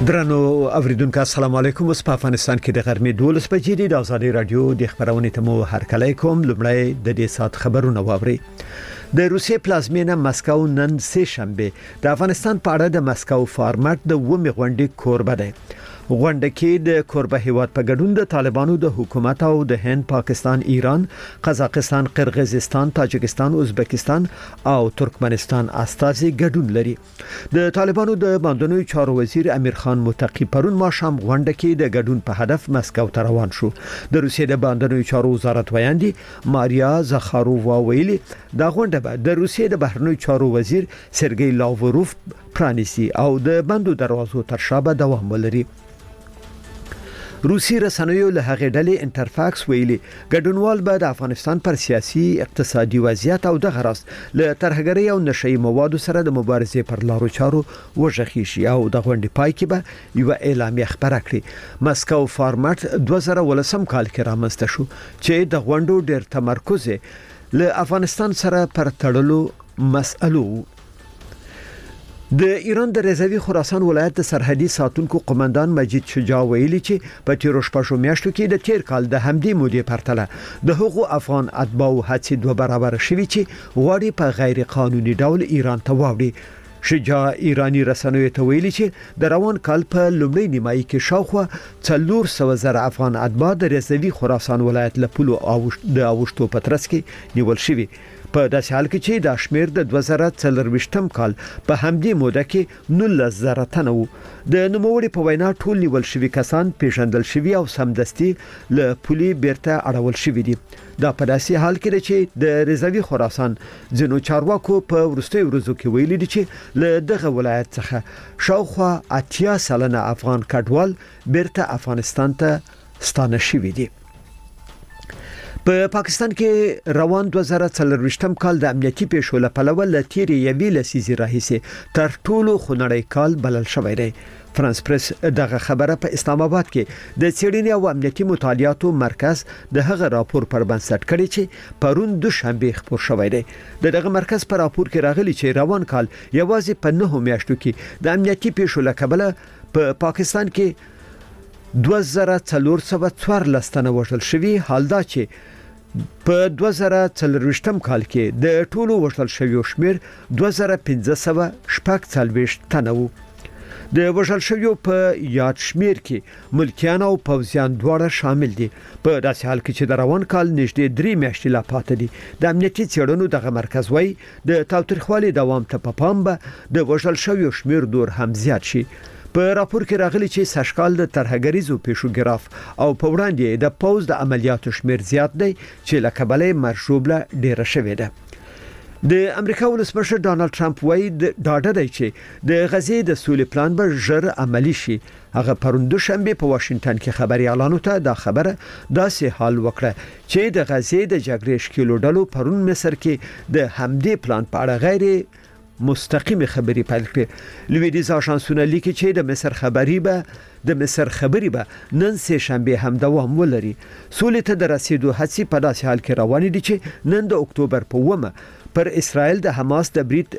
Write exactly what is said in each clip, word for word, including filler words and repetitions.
درنو اوریدونکو السلام علیکم. اوس په افغانستان کې د غرمې دولس بجې دي. د آزادي رادیو د خبرونې ته مو هرکلی کوم. لومړی د دې سات خبرونه واوري. د روسیې پلازمینه مسکو نن سه شنبه د افغانستان په اړه د مسکو فارمټ د ومه غونډې کوربه ده. غونډه کې د کوربه هیواد په ګډون د طالبانو د حکومت او د هند، پاکستان، ایران، قزاقستان، قرغیزستان، تاجکستان، ازبکستان او ترکمنستان استازي ګډون لري. د طالبانو د باندنوي چارو وزیر امیر خان متقی پرون ماښام غونډه کې د ګډون په هدف مسکو ته روان شو. د روسیې د باندنوي چارو وزارت ویاندي ماریا زخارووا ویلي دا غونډه به د روسیې د بهرنیو چارو وزیر سرګی لاوروف پرانیسي او د بندو دروازو تر شا به دوام ولري. روسي رسنیو له هغه ډلې انټرفاکس ویلي ګډونوال به د افغانستان پر سیاسي اقتصادي وضعیت او د غرض له ترهګرۍ او نشئی موادو سره د مبارزې پر لارو چارو وژغي شي او د غونډې پای کې به یو اعلامیه خبره کړي. مسکو فارمټ دوه زره ولسم کال کې رامنځته شو چې د غونډو ډېر تمرکز له افغانستان سره پر تړلو مسألو. د ایران د رضاوي خراسان ولایت د سرحدي ساتونکو قومندان مجید شجاع ویلي چې په تیرو شپږو میاشتو کې د تیر کال د همدې مودې پرتله د هغو افغان اتباعو هڅې دوه برابر شوي چې غواړي په غیر قانوني ډول ایران ته واوړي. شجاع ایرانی رسنیو ته ویلي چې د روان کال په لومړۍ نیمایي کې شاوخوا څلور سوه زره افغان اتباع د رضاوي خراسان ولایت له پولو د اوښتو په ترڅ کې نیول شوي. په داسې حال کې چې د شمیر د دوه زره څلرويشتم کال په همدې موده کې نولس زره تنه وو. د نوموړي په وینا ټول نیول شوي کسان پیژندل شوي او سمدستي له پولي بیرته اړول شوي دي. دا په داسې حال کې چې د رضاوي خراسان ځینو چارواکو په ورستي ورځو کې ویلي دي چې له دغه ولایت څخه شاوخوا اتیا سلنه افغان کډوال بیرته افغانستان ته ستانه شوي دي. په پا پاکستان کې روان دوه زره څلرويشتم کال د امنیتي پیښو له پلوه له تیرې یوې لسیزې راهیسې تر ټولو خونړی کال بلل شوی دی. فرانس پریس دغه خبره په اسلام آباد کې د څېړنې او امنیتي مطالعاتو مرکز د هغه راپور پر بنسټ کړی چې پرون دوشنبه خبر شوی دی. دغه مرکز پر راپور کې راغلی چې روان کال یوازې په نه میاشتو کې د امنیتي پیښو له کبله په پا پاکستان کې دوه زره څلور سوه څوارلس تنه وژل شوي. حال دا چې په دوه زره څلرويشتم کال کې د ټولو وژل شویو شمیر دوه زره پنځه سوه شپږ څلوېښت تنه وو. د وژل شویو په یاد شمیر کې ملکیان او پوځیان دواړه شامل دي. په داسې حال کې چې د روان کال نږدې درې میاشتې لا پاتې دي. د امنیتي څېړنو دغه مرکز وایي د تاوتریخوالي دوام ته په پام به د وژل شویو شمیر دور هم زیات شي. په راپور کې راغلی چې سشکال د ترهګریزو پیښو ګراف او په وړاندې د پوز د عملیاتو شمیر زیات دی چې له کبله مرشوبله ډیره شوې ده. د امریکا ولسمشر ډانلډ ټرمپ وایي د ډاډه دی چې د غزې د سولې پلان به ژر عملی شي. هغه پرون دوشنبه په واشنگټن کې خبري اعلان وکړ. دا خبره داسې حال وکړه چې د غزې د جګړې شکیلو ډلو پرون مصر کې د همدې پلان په اړه غیر مستقیم خبري پیل کړې. لویدیز آژانسونه لیکي چې د مصر خبري به د مصر خبري به نن سه شنبه هم دوام ولري. سولې ته د رسیدو هڅې په داسې حال کې روانې دي چې نن د اکتوبر په اوومه پر اسرائیل د حماس د برید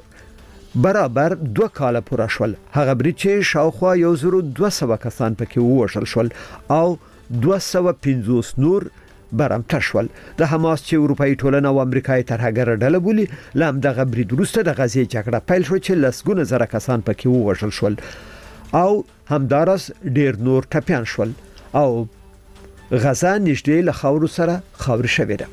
برابر دوه کاله پوره شول. هغه برید چې شاوخوا یو زر دوه سوه کسان پکې ووژل شول او دوه سوه پنځوس نور برمته شول. د حماس چې اروپאי ټولنه او امریکایي ترهګر ډله بولي لام دغه برید وروسته د غزې جګړه پیل شو چې لسګونه زره کسان پکې ووژل شول او همدارس ډیر نور ټپيان شول او غزا نږدې له خاورو سره خاوري شوې ده.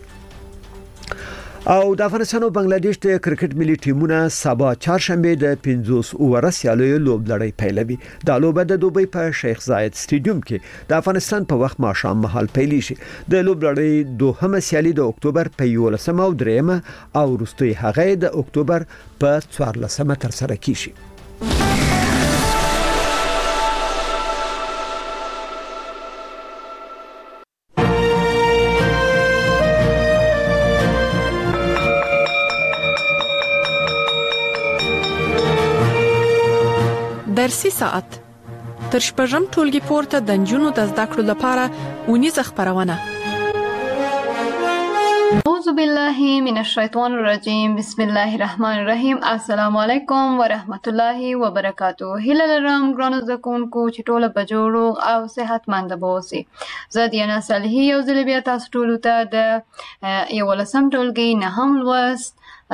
او د افغانستان او بنگلاديش د کرکټ ملي ټیمونه سبا چهارشنبه د پنځوس اوور سیالیو لوبلړۍ پیلوي. دا لوبه د دوبۍ په شیخ زاید سټیډیوم کې د افغانستان په وخت ماښام مهال پیلې شي. د لوبلړۍ دوهمه سیالي د اکتوبر په یولسمه او دریمه او وروستۍ هغه د اکتوبر په څوارلسمه تر سره کیږي. درسي ساعت تر شپږم ټولګي پورته د نجونو د زده کړو لپاره ونیزه خبرونه. موضوع اعوذ بالله من الشیطان الرجیم بسم الله الرحمن الرحیم السلام علیکم ورحمت الله وبرکاتو. هیله لرم ګرانو زده کوونکو چې ټوله په جوړ او صحتمند به اوسئ. زه دیانا صالحي یو ځل بیا تاسو ټولو ته د یولسم ټولګي نهم لوست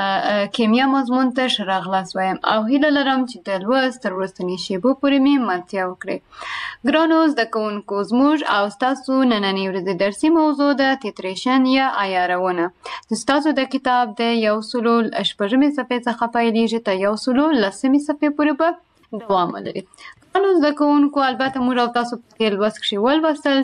کیمیا مضمون ته ښه راغلاست وایم او هیله لرم چې د لوست تر وروستنۍ شیبو پورې مې ملتیا وکړئ. ګرانو زده کوونکو، زموږ او ستاسو نننۍ ورځې درسي موضوع ده تیتریشن یا عیارونه. ستاسو د کتاب د یو سلو شپږمې صفحې څخه پیلیږي تر یو سلو لسمې صفحې پورې به دوام ولري. ګرانو زده کوونکو، البته موږ او تاسو په تېر لوست کښې ولوستل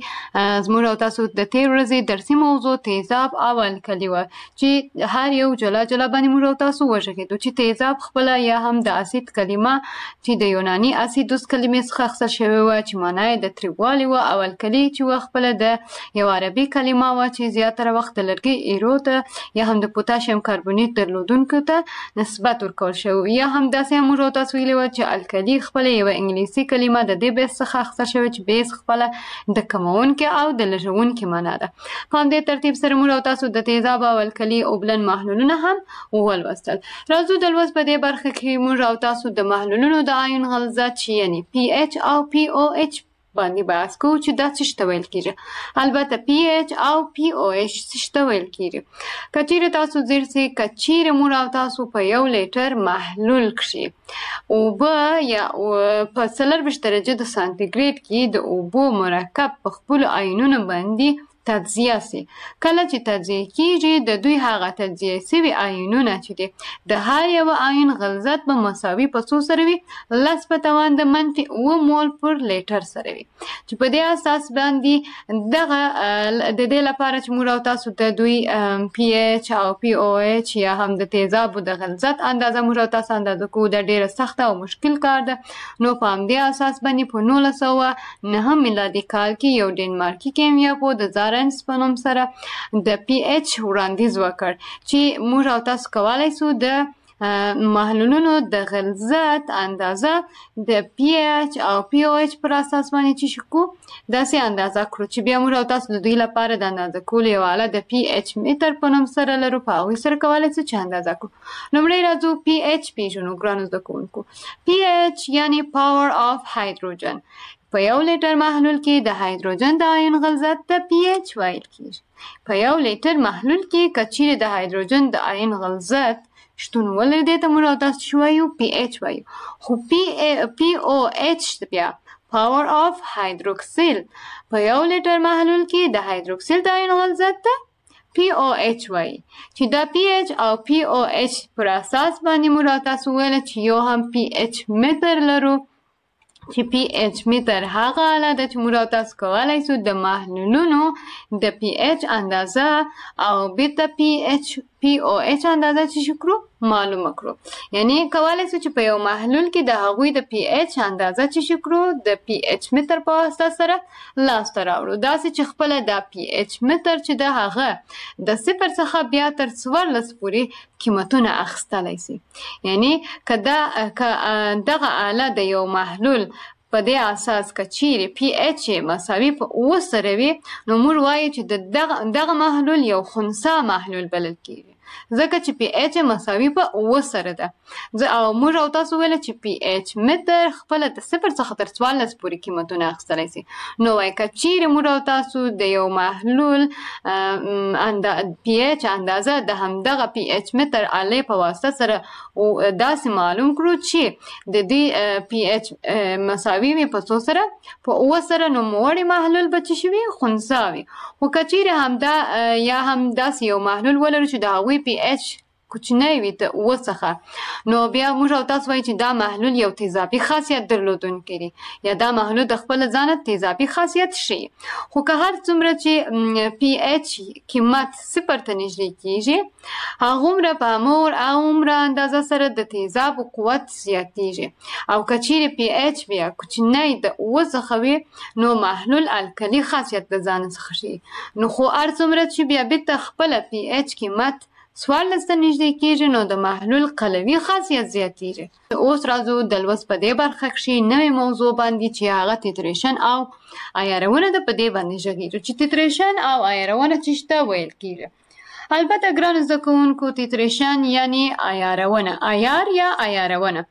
چې زموږ او تاسو د تېر ورځې درسي موضوع تیزاب او الکلي وه چې هر یو جلا جلا باندې موږ او تاسو وغږېدو چې تیزاب خپله یا هم د اسید کلمه چې د یوناني اسیدوس کلمې څخه اخیستل شوې وه چې معنا یې د تریوالي وه، او الکلي چې وه خپله د یو عربي کلمه وه چې زیاتره وخت د لرګي ایرو ته یا هم د پوتاشیم کاربونیت درلودونکو ته نسبت ورکول شوی، یا هم داسې هم موږ او تاسو ویلي وه چې الکلي خپله یوه انګلیسي کلمه د دې بیس څخه اخیستل شوې چې بیس خپله د کمونکي او د لږونکي معنا ده. په همدې ترتیب سره موږ او تاسو د تیزاب او الکلي اوبلن محلولونه هم ولوستل. راځو د لوست په دې برخه کې موږ او تاسو د محلولونو د آیون غلظت چې یعنې پی ایچ او پی او ایچ باندې بحث کوو چې دا څه ته ویل کېږي. البته پی ایچ او پی او ایچ څه ته ویل کېږي. که چیرې تاسو ځیر سئ، که چیرې موږ او تاسو په یو لیټر محلول کښې اوبه یا په څلرویشت درجه د سانتیګریډ کې د اوبو مرکب په خپلو آیونونو باندې تجزیه سي. کله چې تجزیه کېږي د دوی هغه تجزیه سوي آیونونه چې دي د هر یوه آیون غلظت به مساوي په څو سره وي؟ لس په توان د منفي اوه مول پر لیټر سره وي، چې په دې اساس باندې دغه د دې لپاره چې موږ او تاسو د دوی پی ایچ او پی او ایچ یا هم د تیزابو د غلظت اندازه موږ او تاسو اندازه کوو، دا ډېره سخته او مشکل کار ده. نو په همدې اساس باندې په نولس سوه نهم میلادي کال کې یو ډنمارکي کیمیاپوه د زارنس په نوم سره د پی ایچ وړاندیز وکړ چې موږ او تاسو کولی سو د محلولونو د غلظت اندازه د پی ایچ او پی او ایچ پر اساس باندې چې شو کو داسې اندازه کړو چې بیا موږ او تاسو د دوی لپاره د اندازه کولو یو آله د پی ایچ میټر په نوم سره لرو، په هغوی سره کولی سو چې اندازه کړو. لومړی راځو پی ایچ پیژنو. ګرانو زده کوونکو، پی ایچ یعنې پاور آف هایدروجن. په یو لیټر محلول کې د هایدروجن د آیون غلظت ته پی ایچ ویل کېږي. په یو لیټر محلول کې که چیرې د هایدروجن د آیون غلظت شتون ولري دې ته موږ او تاسو چې وایو پی ایچ وایو. خو پی او ایچ بیا پاور آف هایدروکسیل. په یو لیټر محلول کې د هایدروکسیل د آیون غلظت ته پی او ایچ وایي، چې دا پی ایچ او پی او ایچ پر اساس باندې موږ او تاسو ویل چې یو هم پی ایچ میټر لرو، چې پی ایچ میټر هغه آله ده چې موږ او تاسو کولی سو د محلولونو د پی ایچ اندازه او بیرته پی ایچ پی او ایچ اندازه چې کړو معلومه کړو. یعنی کولی سو چې په یو محلول کې د هغوی د پی ایچ اندازه چې کړو د پی ایچ میټر په واسطه سره لاسته راوړو، داسې چې خپله دا پی ایچ میټر چې د هغه د صفر څخه بیا تر څوارلس پورې قیمتونه اخیستلی سي. یعنی که دغه آله د یو محلول په دې اساس که چیرې پی ایچ مساوي په اوه سره وي، نو موږ وایو چې د دغه محلول یو خنثی محلول بلل کېږي، ځکه چې پی ایچ مساوي په اوه سره ده. او موږ او تاسو ویل چې پی ایچ میټر خپله د صفر څخه تر څوارلس پورې قیمتونه اخیستلی سي. نو وایي که چیرې موږ او تاسو د یو محلول پی ایچ اندازه د همدغه پی ایچ میټر آلې په واسطه سره داسې معلوم کړو چې د دې پی ایچ مساوي وي په څو سره؟ په اوه سره، نو موړی محلول به څه شي وي؟ خنثی وي. خو که چیرې همدا یا هم داسې یو محلول ولرو چې د هغوی پی ایچ کوچنی وي د اوه څخه، نو بیا موږ او تاسو وایو چې دا محلول یو تیزابي خاصیت درلودونکی دی، یا دا محلول د خپله ځانه تیزابي خاصیت ښیي. خو که هر څومره چې پی ایچ قیمت صفر ته نږدې کېږي، هغومره په هماغومره اندازه سره د تیزابو قوت زیاتېږي. او که چیرې پی ایچ بیا کوچنی د اوه څخه وي، نو محلول الکلي خاصیت د ځانه څخه ښیي. نو خو هر څومره چې بیا بیرته خپله پی ایچ قیمت څوارلس ته نږدې کېږي، نو د محلول قلوي خاصیت زیاتېږي. اوس راځو د لوست په دې برخه کښې نوې موضوع باندې چې هغه تیتریشن او عیارونه ده، په دې باندې غږېږو چې تیتریشن او عیارونه څه ته ویل کېږي. البته ګرانو زده کوونکو تیتریشن یعنی عیارونه، عیار یا عیارونه.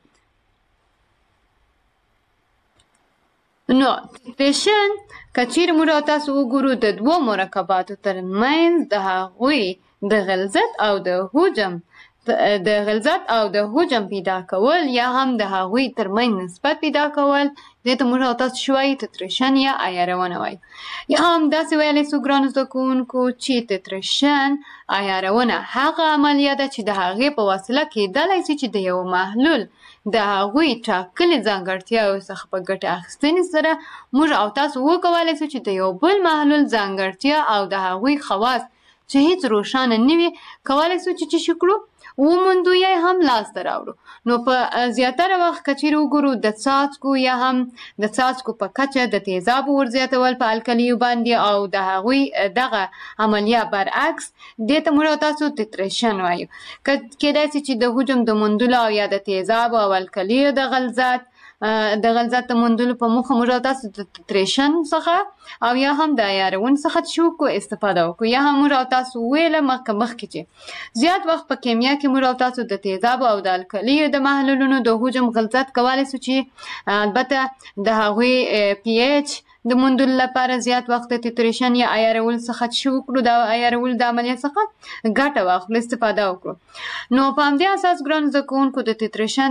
نو تیتریشن که چیرې موږ او تاسو وګورو د دوو مرکباتو ترمنځ د هغوی د غلظت او د حجم د غلظت او د حجم پیدا کول یا هم د هغوی ترمنځ نسبت پیدا کول دې ته موږ او تاسو شو وایو تیتریشن یا عیارونه وایو. یا هم داسې ویلی سو ګرانو زده کوونکو چې تیتریشن عیارونه هغه عملیه ده چې د هغې په وسیله کیدلی سي چې د یو محلول د هغوی ټاکلې ځانګړتیاوو څخه په ګټې اخیستنې سره موږ او تاسو وکولی سو چې د یو بل محلول ځانګړتیا او د هغوی خواص چې هیڅ روښانه نه وي کولی سو چې څه شي کړو وموندو یا هم لاسته راوړو. نو په زیاتره وخت که چیرې وګورو د څاڅکو یا هم د څاڅکو په کچه د تیزابو ورزیاتول په القلیو باندې او د هغوی دغه عملیه برعکس دې ته موږ او تاسو تیتریشن وایو. کیدای سي چې د حجم د موندلو او یا د تیزابو او القلیو د غلظت د غلظت د موندلو په موخه موږ او تاسو د تیتریشن څخه او یا هم د عیارون څخه شو کو استفاده وکړو. یا هم موږ او تاسو ویله مخکې مخکې چې زیات وخت په کیمیا کې موږ او تاسو د تیزابو او د القلیو د محلولونو د حجم غلظت کولی سو چې البته د هغوی پی ایچ د موندلو لپاره زیات وخت د تیتریشن یا عیارول څخه شو وکړو د عیارول د عملیه څخه ګټه واخلو استفاده وکړو. نو په همدې اساس ګرانو زده کوونکو د تیتریشن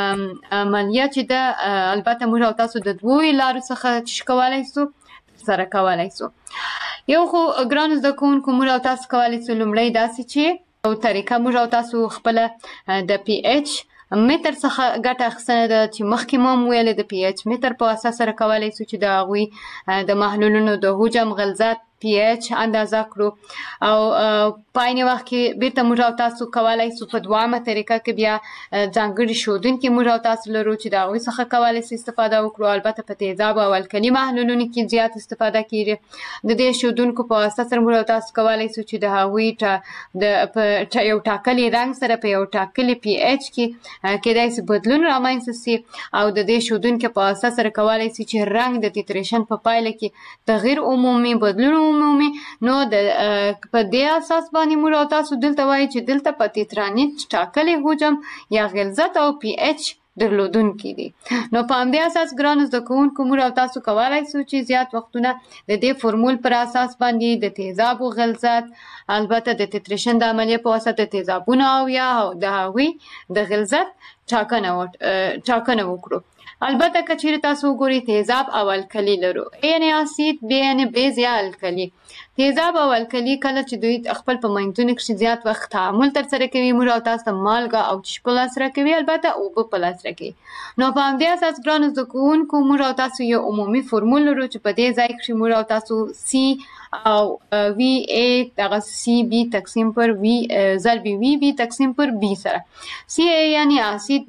عملیه چې ده البته موږ او تاسو د دوو لارو څخه څه کولی سو سره کولی سو. یو خو ګرانو زده کوونکو موږ او تاسو کولی سو لومړی داسې چې او طریقه موږ او تاسو خپله د پی ایچ متر څخه ګټه اخیستنه ده چې مخکې مو هم ویلې د پی ایچ متر په اساس سره کولی سو چې د هغوی د محلولونو د حجم غلظت پی ایچ اندازه کړو او په عین وخت کې بیرته موږ او تاسو کولی سو په دوامه طریقه کې بیا ځانګړي ښودونکي موږ او تاسو لرو چې د هغوی څخه کولی سو استفاده وکړو. البته په تیزابو او القلي محلولونو کې زیات استفاده کیږي. د دې ښودونکو په واسطه سره موږ او تاسو کولی سو چې د هغوی د په یو ټاکلي رنګ سره په یو ټاکلي پی ایچ کې کیدای سي بدلون رامنځته سي او د دې ښودونکي په واسطه سره کولی سي چې رنګ د تیتریشن په پایله کې تغییر عمومي بدلون عمومي. نو د په دې اساس باندې موږ او تاسو دلته وایو چې دلته په تیترانیت ټاکلي حجم یا غلظت او پی ایچ درلودونکي دي. نو په همدې اساس ګرانو زده کوونکو موږ او تاسو کولی سو چې زیات وختونه د دې فورمول پر اساس باندې د تیزابو غلظت البته د تیتریشن د عملیې په واسطه د تیزابونو او یا د هغوی د غلظت ټاکنه وکړو. البته که چیرې تاسو وګورئ تیزاب او القلي لرو یعنې اسید بیا یعنې بیز یا القلي. تیزاب او القلي کله چې دوی خپل په منځونو کښې زیات وخت تعامل ترسره کوي موږ او تاسو ته مالګه او چش په لاس راکوي البته اوبه په لاس راکوي. نو په همدې اساس ګرانو زده کوونکو موږ او تاسو یو عمومي فورمول لرو چې په دې ځای کښې موږ او تاسو سی او وی ای دغه سی بی تقسیم پر وی ضرب وی بی تقسیم پر بی سره سی ای یعنې اسید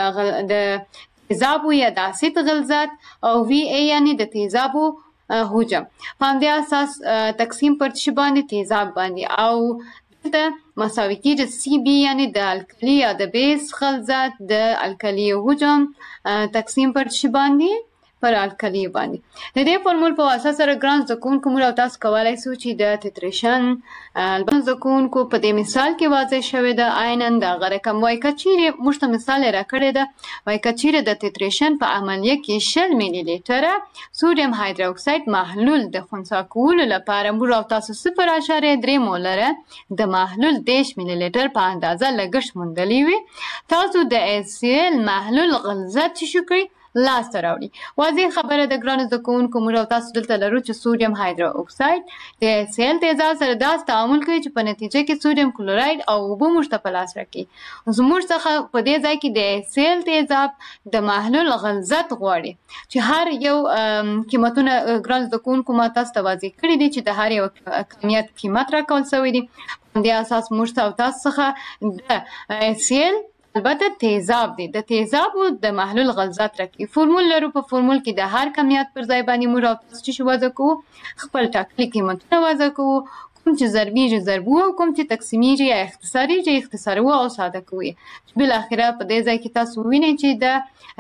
د تیزابو یا د اسید غلظت او وی ای یعنې د تیزابو حجم په همدې اساس تقسیم پر څه باندې تیزاب باندې او دلته مساوي کېږي سی بی یعنې د القلي یا د بیس غلظت د القلي حجم تقسیم پر څه باندې پر القلي باندې. د دې فورمول په واسطه سره ګران زده کوونکو موږ او تاسو کولی سو چې د تیتریشن البته زده کوونکو په دې مثال کې واضح شوې ده عینا دغه رقم وایي که چیرې موږ ته مثال یې راکړی ده وایي که چیرې د تیتریشن په عملیه کې شل میلي لیټره سودیم هایدروکساید محلول د خنثی کولو لپاره موږ او تاسو صفر اعشاریه درې مولره د محلول دېرش میلي لیټر په اندازه لګښت موندلی وي تاسو د ایسیل محلول غلظت چې شو کړئ لاسته راوړي. واضح خبره د ګرانو زده کوونکو موږ او تاسو دلته لرو چې سودیم هایدرو اکساید د سیل تیزاب سره داسې تعامل کوي چې په نتیجه کې سودیم کلوراید او اوبه موږ ته په لاس راکوي. زموږ څخه په دې ځای کې د سیل تیزاب د محلول غلظت غواړي چې هر یو قیمتونه ګرانو زده کوونکو ما تاسو ته واضح کړي دي چې د هر یو کمیت قیمت راکول شوی دی. په دې اساس موږ ته او تاسو څخه د سیل البته تیزاب دی د تیزابو د محلول غلظت راکوي. فورمول لرو په فورمول کې د هر کمیت پر ځای باندې موږ او تاسو چې وضع کوو خپل ټاکلي قیمتونه وضع کوو کوم چې ضربیږي ضربو او کوم چې تقسیمیږي یا اختصاریږي اختصاروو او ساده کوو چې بالاخره په دې ځای کې تاسو ووینئ چې د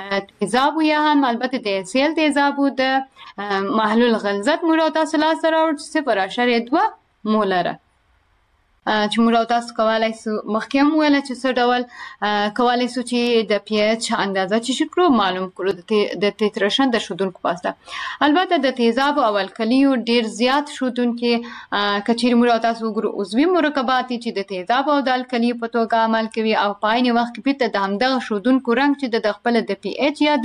تیزابو یا هم البته د سیل تیزابو د محلول غلظت موږ او تاسو لاسته راوړو چې صفر اعشاریه دوه مولره. چې موږ او تاسو کولای سو مخکې هم ویل چې څه ډول کولای سو چې د پی ایچ اندازه چې کړو معلوم کړو د تیتریشن د ښودونکو په واسطه. البته د تیزابو او الکلیو ډیر زیات ښودونکي کچیر موږ او تاسو وګورو عضوي مرکبات چې د تیزابو او د الکلیو په توګه عمل کوي او په عین وخت کې بیرته د همدغه ښودونکو رنګ چې د خپل د پی ایچ یا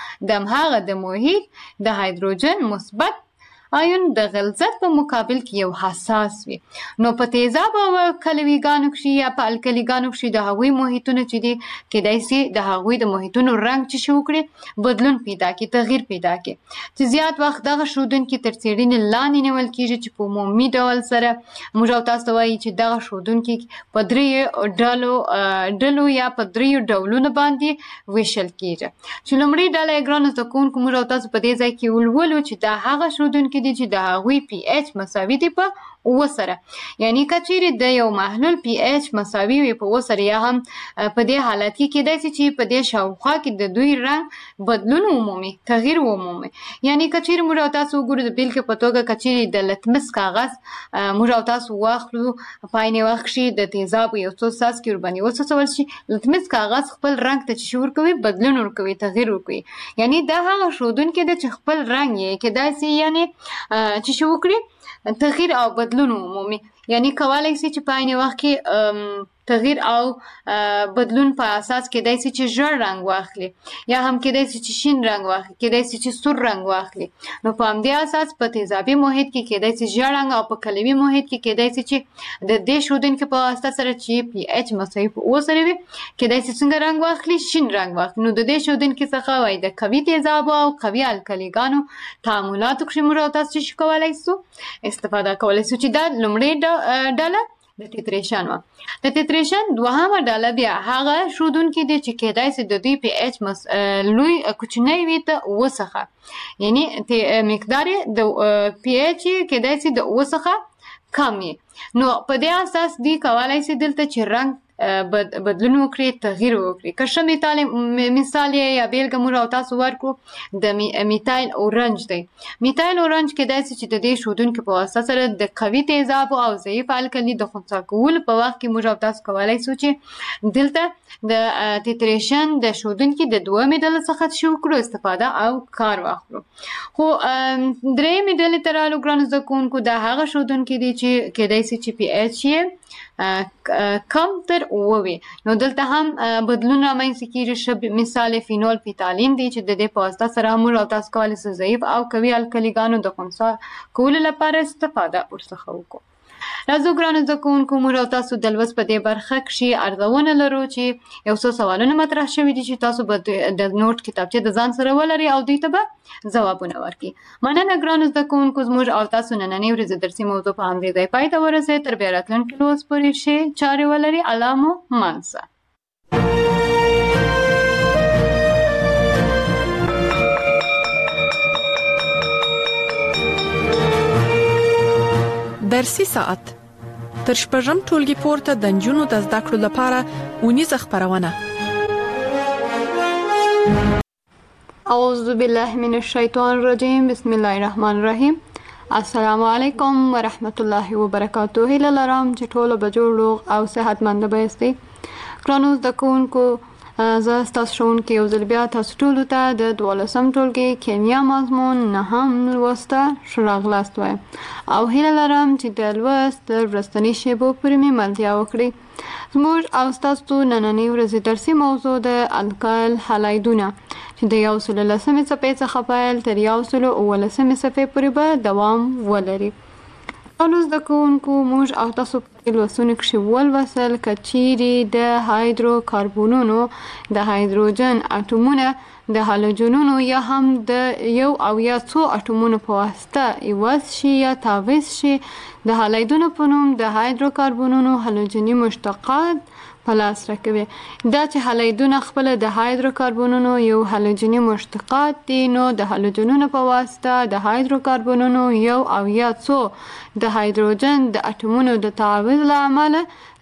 د هغه د محیط د هایدروجن مثبت آیون د غلظت په مقابل کې یو حساس وي. نو په تیزاب او کلویګانو کې یا په الکلیګانو کې د هغوی محیطونه چې دي کېدای شي د هغوی د محیطونو رنګ چې شو کړي بدلون پیدا کړي تغییر پیدا کړي چې زیات وخت دغه ښودونکي تر څېړنې لاندې نیول کېږي چې په عمومي ډول سره موږ او تاسو وایي چې دغه ښودونکي په درېیو ډلو ډلو یا په درېیو ډولونو باندې ویشل کېږي. چې لومړۍ ډله یې ګرانو زده کوونکو موږ او تاسو په دې ځای کې ولولو چې دا هغه ښودونکي دي چې د هغوی پی ایچ مساوي دي په اووه سره. یعنی کچېرې د یو محلول پی ایچ مساوي وي په اووه سره یا هم په دې حالت کې کېدای شي چې په دې شاوخوا کې د دوی رنګ بدلون ومومي تغییر ومومي. یعنی کچېرې موږ او تاسو وګورو د بیلګې په توګه کچېرې د لتمس کاغذ موږ او تاسو واخلو په عین وخت کې د تیزابو یو څو څاڅکي ورباندې وڅڅول شي لتمس کاغذ خپل رنګ ته چې ورکوي بدلون ورکوي تغییر ورکوي. یعنی دا هغه ښودونکی دی چې خپل رنګ یې کېدای شي یعنی چې شو وکړي تغییر او بدلون عمومي. یعنی کولای شي چې په عین وخت کې تغییر او بدلون په اساس کېدای شي چې ژړ رنګ واخلي یا هم کېدای شي چې شین رنګ واخلي کېدای شي چې سور رنګ واخلي. نو په همدې اساس په تیزابي محیط کې کېدای شي ژړ رنګ او په کلوي محیط کې کېدای شي چې د دې ښودونکي په واسطه سره چې پی ایچ مساوي په اووه سره وي کېدای شي څنګه رنګ واخلي شین رنګ واخلي. نو د دې ښودونکي څخه وایي د قوي تیزابو او قوي الکلیګانو تعاملاتو کې موږ او تاسو چې کولای شو استفاده کولای شو چې دا لومړۍ ډله د تیتریشن وه. د تیتریشن دوهمه ډله بیا هغه ښودونکي دي چې کېدای شي د دوی پی ایچ لوی کوچنی وي د اووه څخه یعنی مقدار د پی ایچ کېدای شي د اووه څخه کم وي. نو په دې اساس دوی کولای شي دلته چې رنګ بدلون وکړي تغییر وکړي. که ښه مثال یې یا بیلګه موږ او تاسو ورکړو د میتایل اورنج دی. میتایل اورنج کېدای شي چې د دې ښودونکي په واسطه سره د قوي تیزابو او ضعیف الکلي د خنثی کولو په وخت کې موږ او تاسو کولای شو چې دلته د تیتریشن د ښودونکي د دویمې ډلې څخه شو کړو استفاده او کار واخلو. خو درېیمې ډلې ته رالو ګرانو زده کوونکو دا هغه ښودونکي دي چې کېدای شي چې پی ایچ یې کم تر اووه وي. نو دلته هم بدلون رامنځته کېږي. ښه مثال فینول فیتالین دی چې د دې په واسطه سره موږ او تاسو کولی شو ضعیف او قوي الکلیګانو د خنثی کولو لپاره استفاده ورڅخه وکړو. راځو ګرانو زده کوونکو موږ او تاسو د لوست په دې برخه کښې ارزونه لرو چې یو څو سوالونه مطرح شوي دي چې تاسو به د نوټ کتابچې د ځان سره ولرئ او دوی ته به ځوابونه ورکړي. مننه ګرانو زده کوونکو زموږ او تاسو نننۍ ورځې درسي موضوع په همدې ځای پای ته ورسېد. تر بیا راتلونکي لوست پورې ښې چارې ولرئ. الله مو منسه. درسي ساعت تر شپږم ټولګي پورته د نجونو د زده کړو لپاره اونیزه خپرونه. اعوذ بالله من الشیطان الرجیم بسم الله الرحمن الرحیم. السلام علیکم ورحمت الله وبرکاته. هیله لرم چې ټول به جوړ روغ او صحتمند به یاستئ. ګرانو زده کوونکو زه ستاسو ښوونکې یو ځل بیا تاسو ټولو ته د دولسم ټولګي کیمیا مضمون نهم لوسته ښه راغلاست وایم او هیله لرم چې د لوست تر وروستنۍ شیبو پورې مې ملتیا وکړئ. زموږ او ستاسو نننۍ ورځې درسي موضوع د القایل هالایدونه چې د یو سلو لسمې څپې څخه پیل تر یو سلو اوولسمې څپې پورې به دوام ولري. ګرانو زده کوونکو موږ او تاسو په لوستونو کښې ولوستل که چیرې د هایدروکاربونونو د هایدروجن اټومونه د هالوجنونو یا هم د یو او یا څو اټومونو په واسطه عوض شي یا تعویض شي د هالایدونو په نوم د هایدروکاربونونو هالوجني مشتقات په لاس راکوي. دا چې هالایدونه خپله د هایدروکاربونونو یو هالوجني مشتقات دي نو د هالوجنونو په واسطه د هایدروکاربونونو یو او یا څو د هایدروجن د اټومونو د تعویض له امله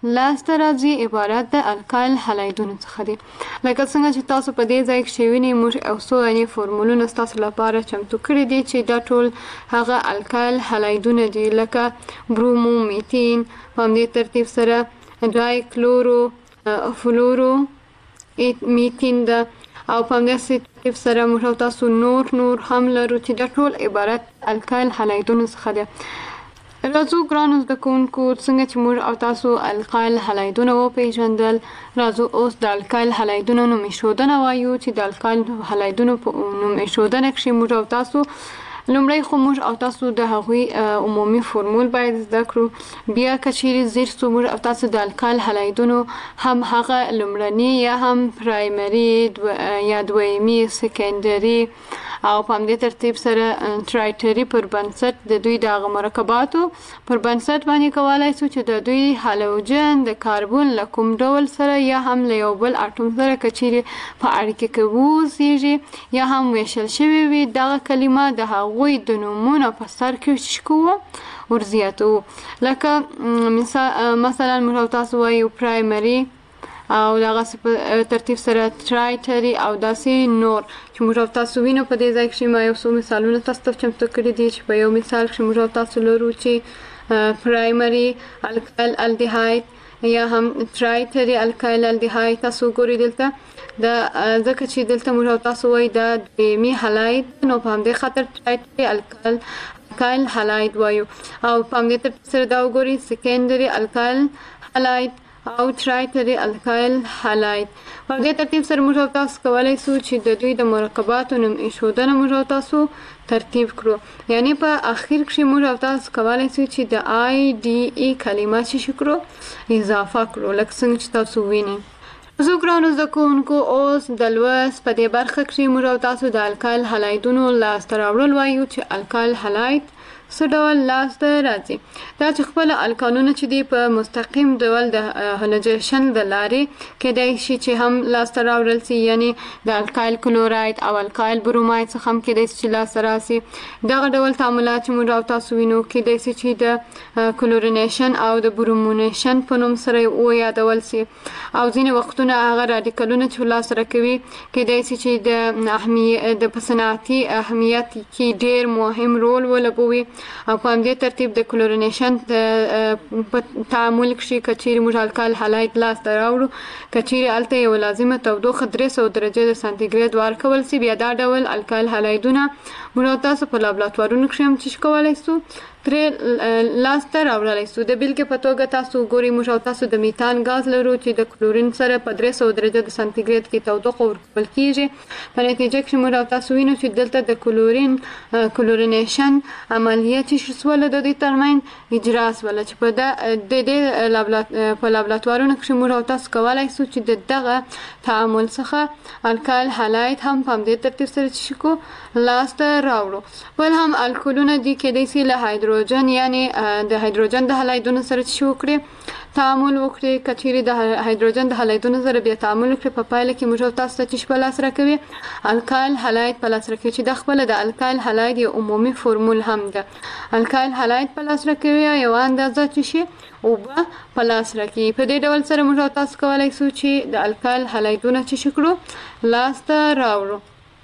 لاسته راځي عبارت د الکایل هلایدونو څخه دي. لکه څنګه چې تاسو په دې ځای کې شویني موږ او څو یعنی فورمولونه تاسو لپاره چمتو کړی دي چې دا ټول هغه الکایل هلایدونه دي، لکه برومو، میتین، په همدې ترتیب سره ډای کلورو فلورو میتین ده، او په همدې ترتیب سره موږ تاسو نور نور هم لرو چې دا ټول عبارت الکایل هلایدونو څخه دي. راځو ګرانو زده کوونکو، څنګه چې موږ او تاسو الکایل هلایدونه وپېژندل، راځو اوس د الکایل هلایدونو نوم ایښودنه وایو چې د الکایل هلایدونو په نوم ایښودنه کښې موږ او تاسو لومړی خو موږ او تاسو د هغوی عمومي فورمول باید زده کړو. بیا که چیرې زیر سو موږ او تاسو د الکایل هلایدونو هم هغه لومړني یا هم پرایمري یا دویمي سیکنډري او په همدې ترتیب سره ټرایټري پر بنسټ د دوی د هغه مرکباتو پر بنسټ باندې کولی سو چې د دوی هالوجن د کاربون له کوم ډول سره یا هم له یو بل اټوم سره که چیرې په اړیکه کې واوسیږي یا هم ویشل شوي وي، دغه کلمه د هغوی د نومونو په سر کې چې کوو ورزیاتو. لکه مثلا موږ تاسو وایو پرایمري او دغه په ترتیب سره ټرایټري او داسې نور چې موږ تاسو وینو. په دې ځای کې ما یو څو مثالونه تاسو ته چمتو کړي دي چې په یو مثال کې موږ تاسو لرو چې پرایمري الکایل الډیهاید یا هم ټرایټري الکایل الډیهاید. تاسو ګورئ دلته د ځکه چې دلته موږ تاسو وایي دا دویمي هلاید، نو په همدې خاطر ټرایټري الکایل الکایل هلاید وایو. او په همدې ترتیب سره دا وګورئ سیکنډري الکایل هلاید او ټرایټري الکایل هلاید. په دې ترتیب سره موږ تاسو کولای سو چې د دوی د مرکباتو نوم ایښودنه موږ تاسو ترتیب کړو، یعنی په اخر کې موږ تاسو کولای سو چې د آی ډي ای کلمه چې کړو اضافه کړو، لکه څنګه چې تاسو وینئ. زه ګرانو زده کوونکو اوس د لوست په دې برخه کې موږ تاسو د الکایل هلایدونو لاسته راوړل وایو چې الکایل هلاید څه ډول لاسته راځي. دا چې خپل الکانونه چې دی په مستقیم ډول د هالوجن د لارې کېدای شي چې هم لاسته راوړل سي، یعنی د الکایل کلوراید او الکایل بروماید څخه هم کېدای شي چې لاسته راسي. دغه ډول تعاملات چې موږ تاسو وینو کېدای شي چې د کلورینیشن او د برومونیشن په نوم سره ویادول سي، او ځینې وختونه هغه رادیکلونه چې لاسته راکوي کېدای شي چې د اهمیت د په صنعتي اهمیت کې ډېر مهم رول ولوبوي. او په همدې ترتیب د کلورینیشن په تعامل کې که چیرې موږ الکایل هلاید لاسته راوړو، که چیرې هلته یو لازمه تودوخه درې سوه درجې د سانتیګریډ ورکول سي، بیا دا ډول الکایل هلایدونه موږ تاسو په لابراتوارونو کې هم چې کولی سو ترې لاسته راوړلی سو. د بیلګې په توګه تاسو ګورئ موږ تاسو د میتان ګاز لرو چې د کلورین سره په درې سوه درجه د سانتیګریډ کې تودوخه ورکول کیږي. په نتیجه کې موږ تاسو وینو چې دلته د کلورین کلورینیشن عملیه چې شوله د دې ترمنځ اجرا شوله، چې په د دې په لابراتوارونو کې موږ تاسو کولی سو چې د دغه تعامل څخه الکایل هلاید هم په همدې ترتیب سره چې کو لاسته راوړو. بل هم الکولونه دي کېدای شي له هایدروجن یعنی د هایدروجن د هلایدونو سره چې وکړي تعامل وکړي، که چیرې د هایدروجن د هلایدونو سره بیا تعامل وکړي، په پایله کې موږ تاسو ته چې په لاس راکوي الکایل هلاید په لاس راکوي، چې د خپله د الکایل هلاید یو عمومي فورمول هم ده. الکایل هلاید په لاس راکوي یو اندازه چې شي اوبه په لاس راکوي. په دې ډول سره موږ تاسو کولی سو چې د الکایل هلایدونه چې کړو لاسته راوړو.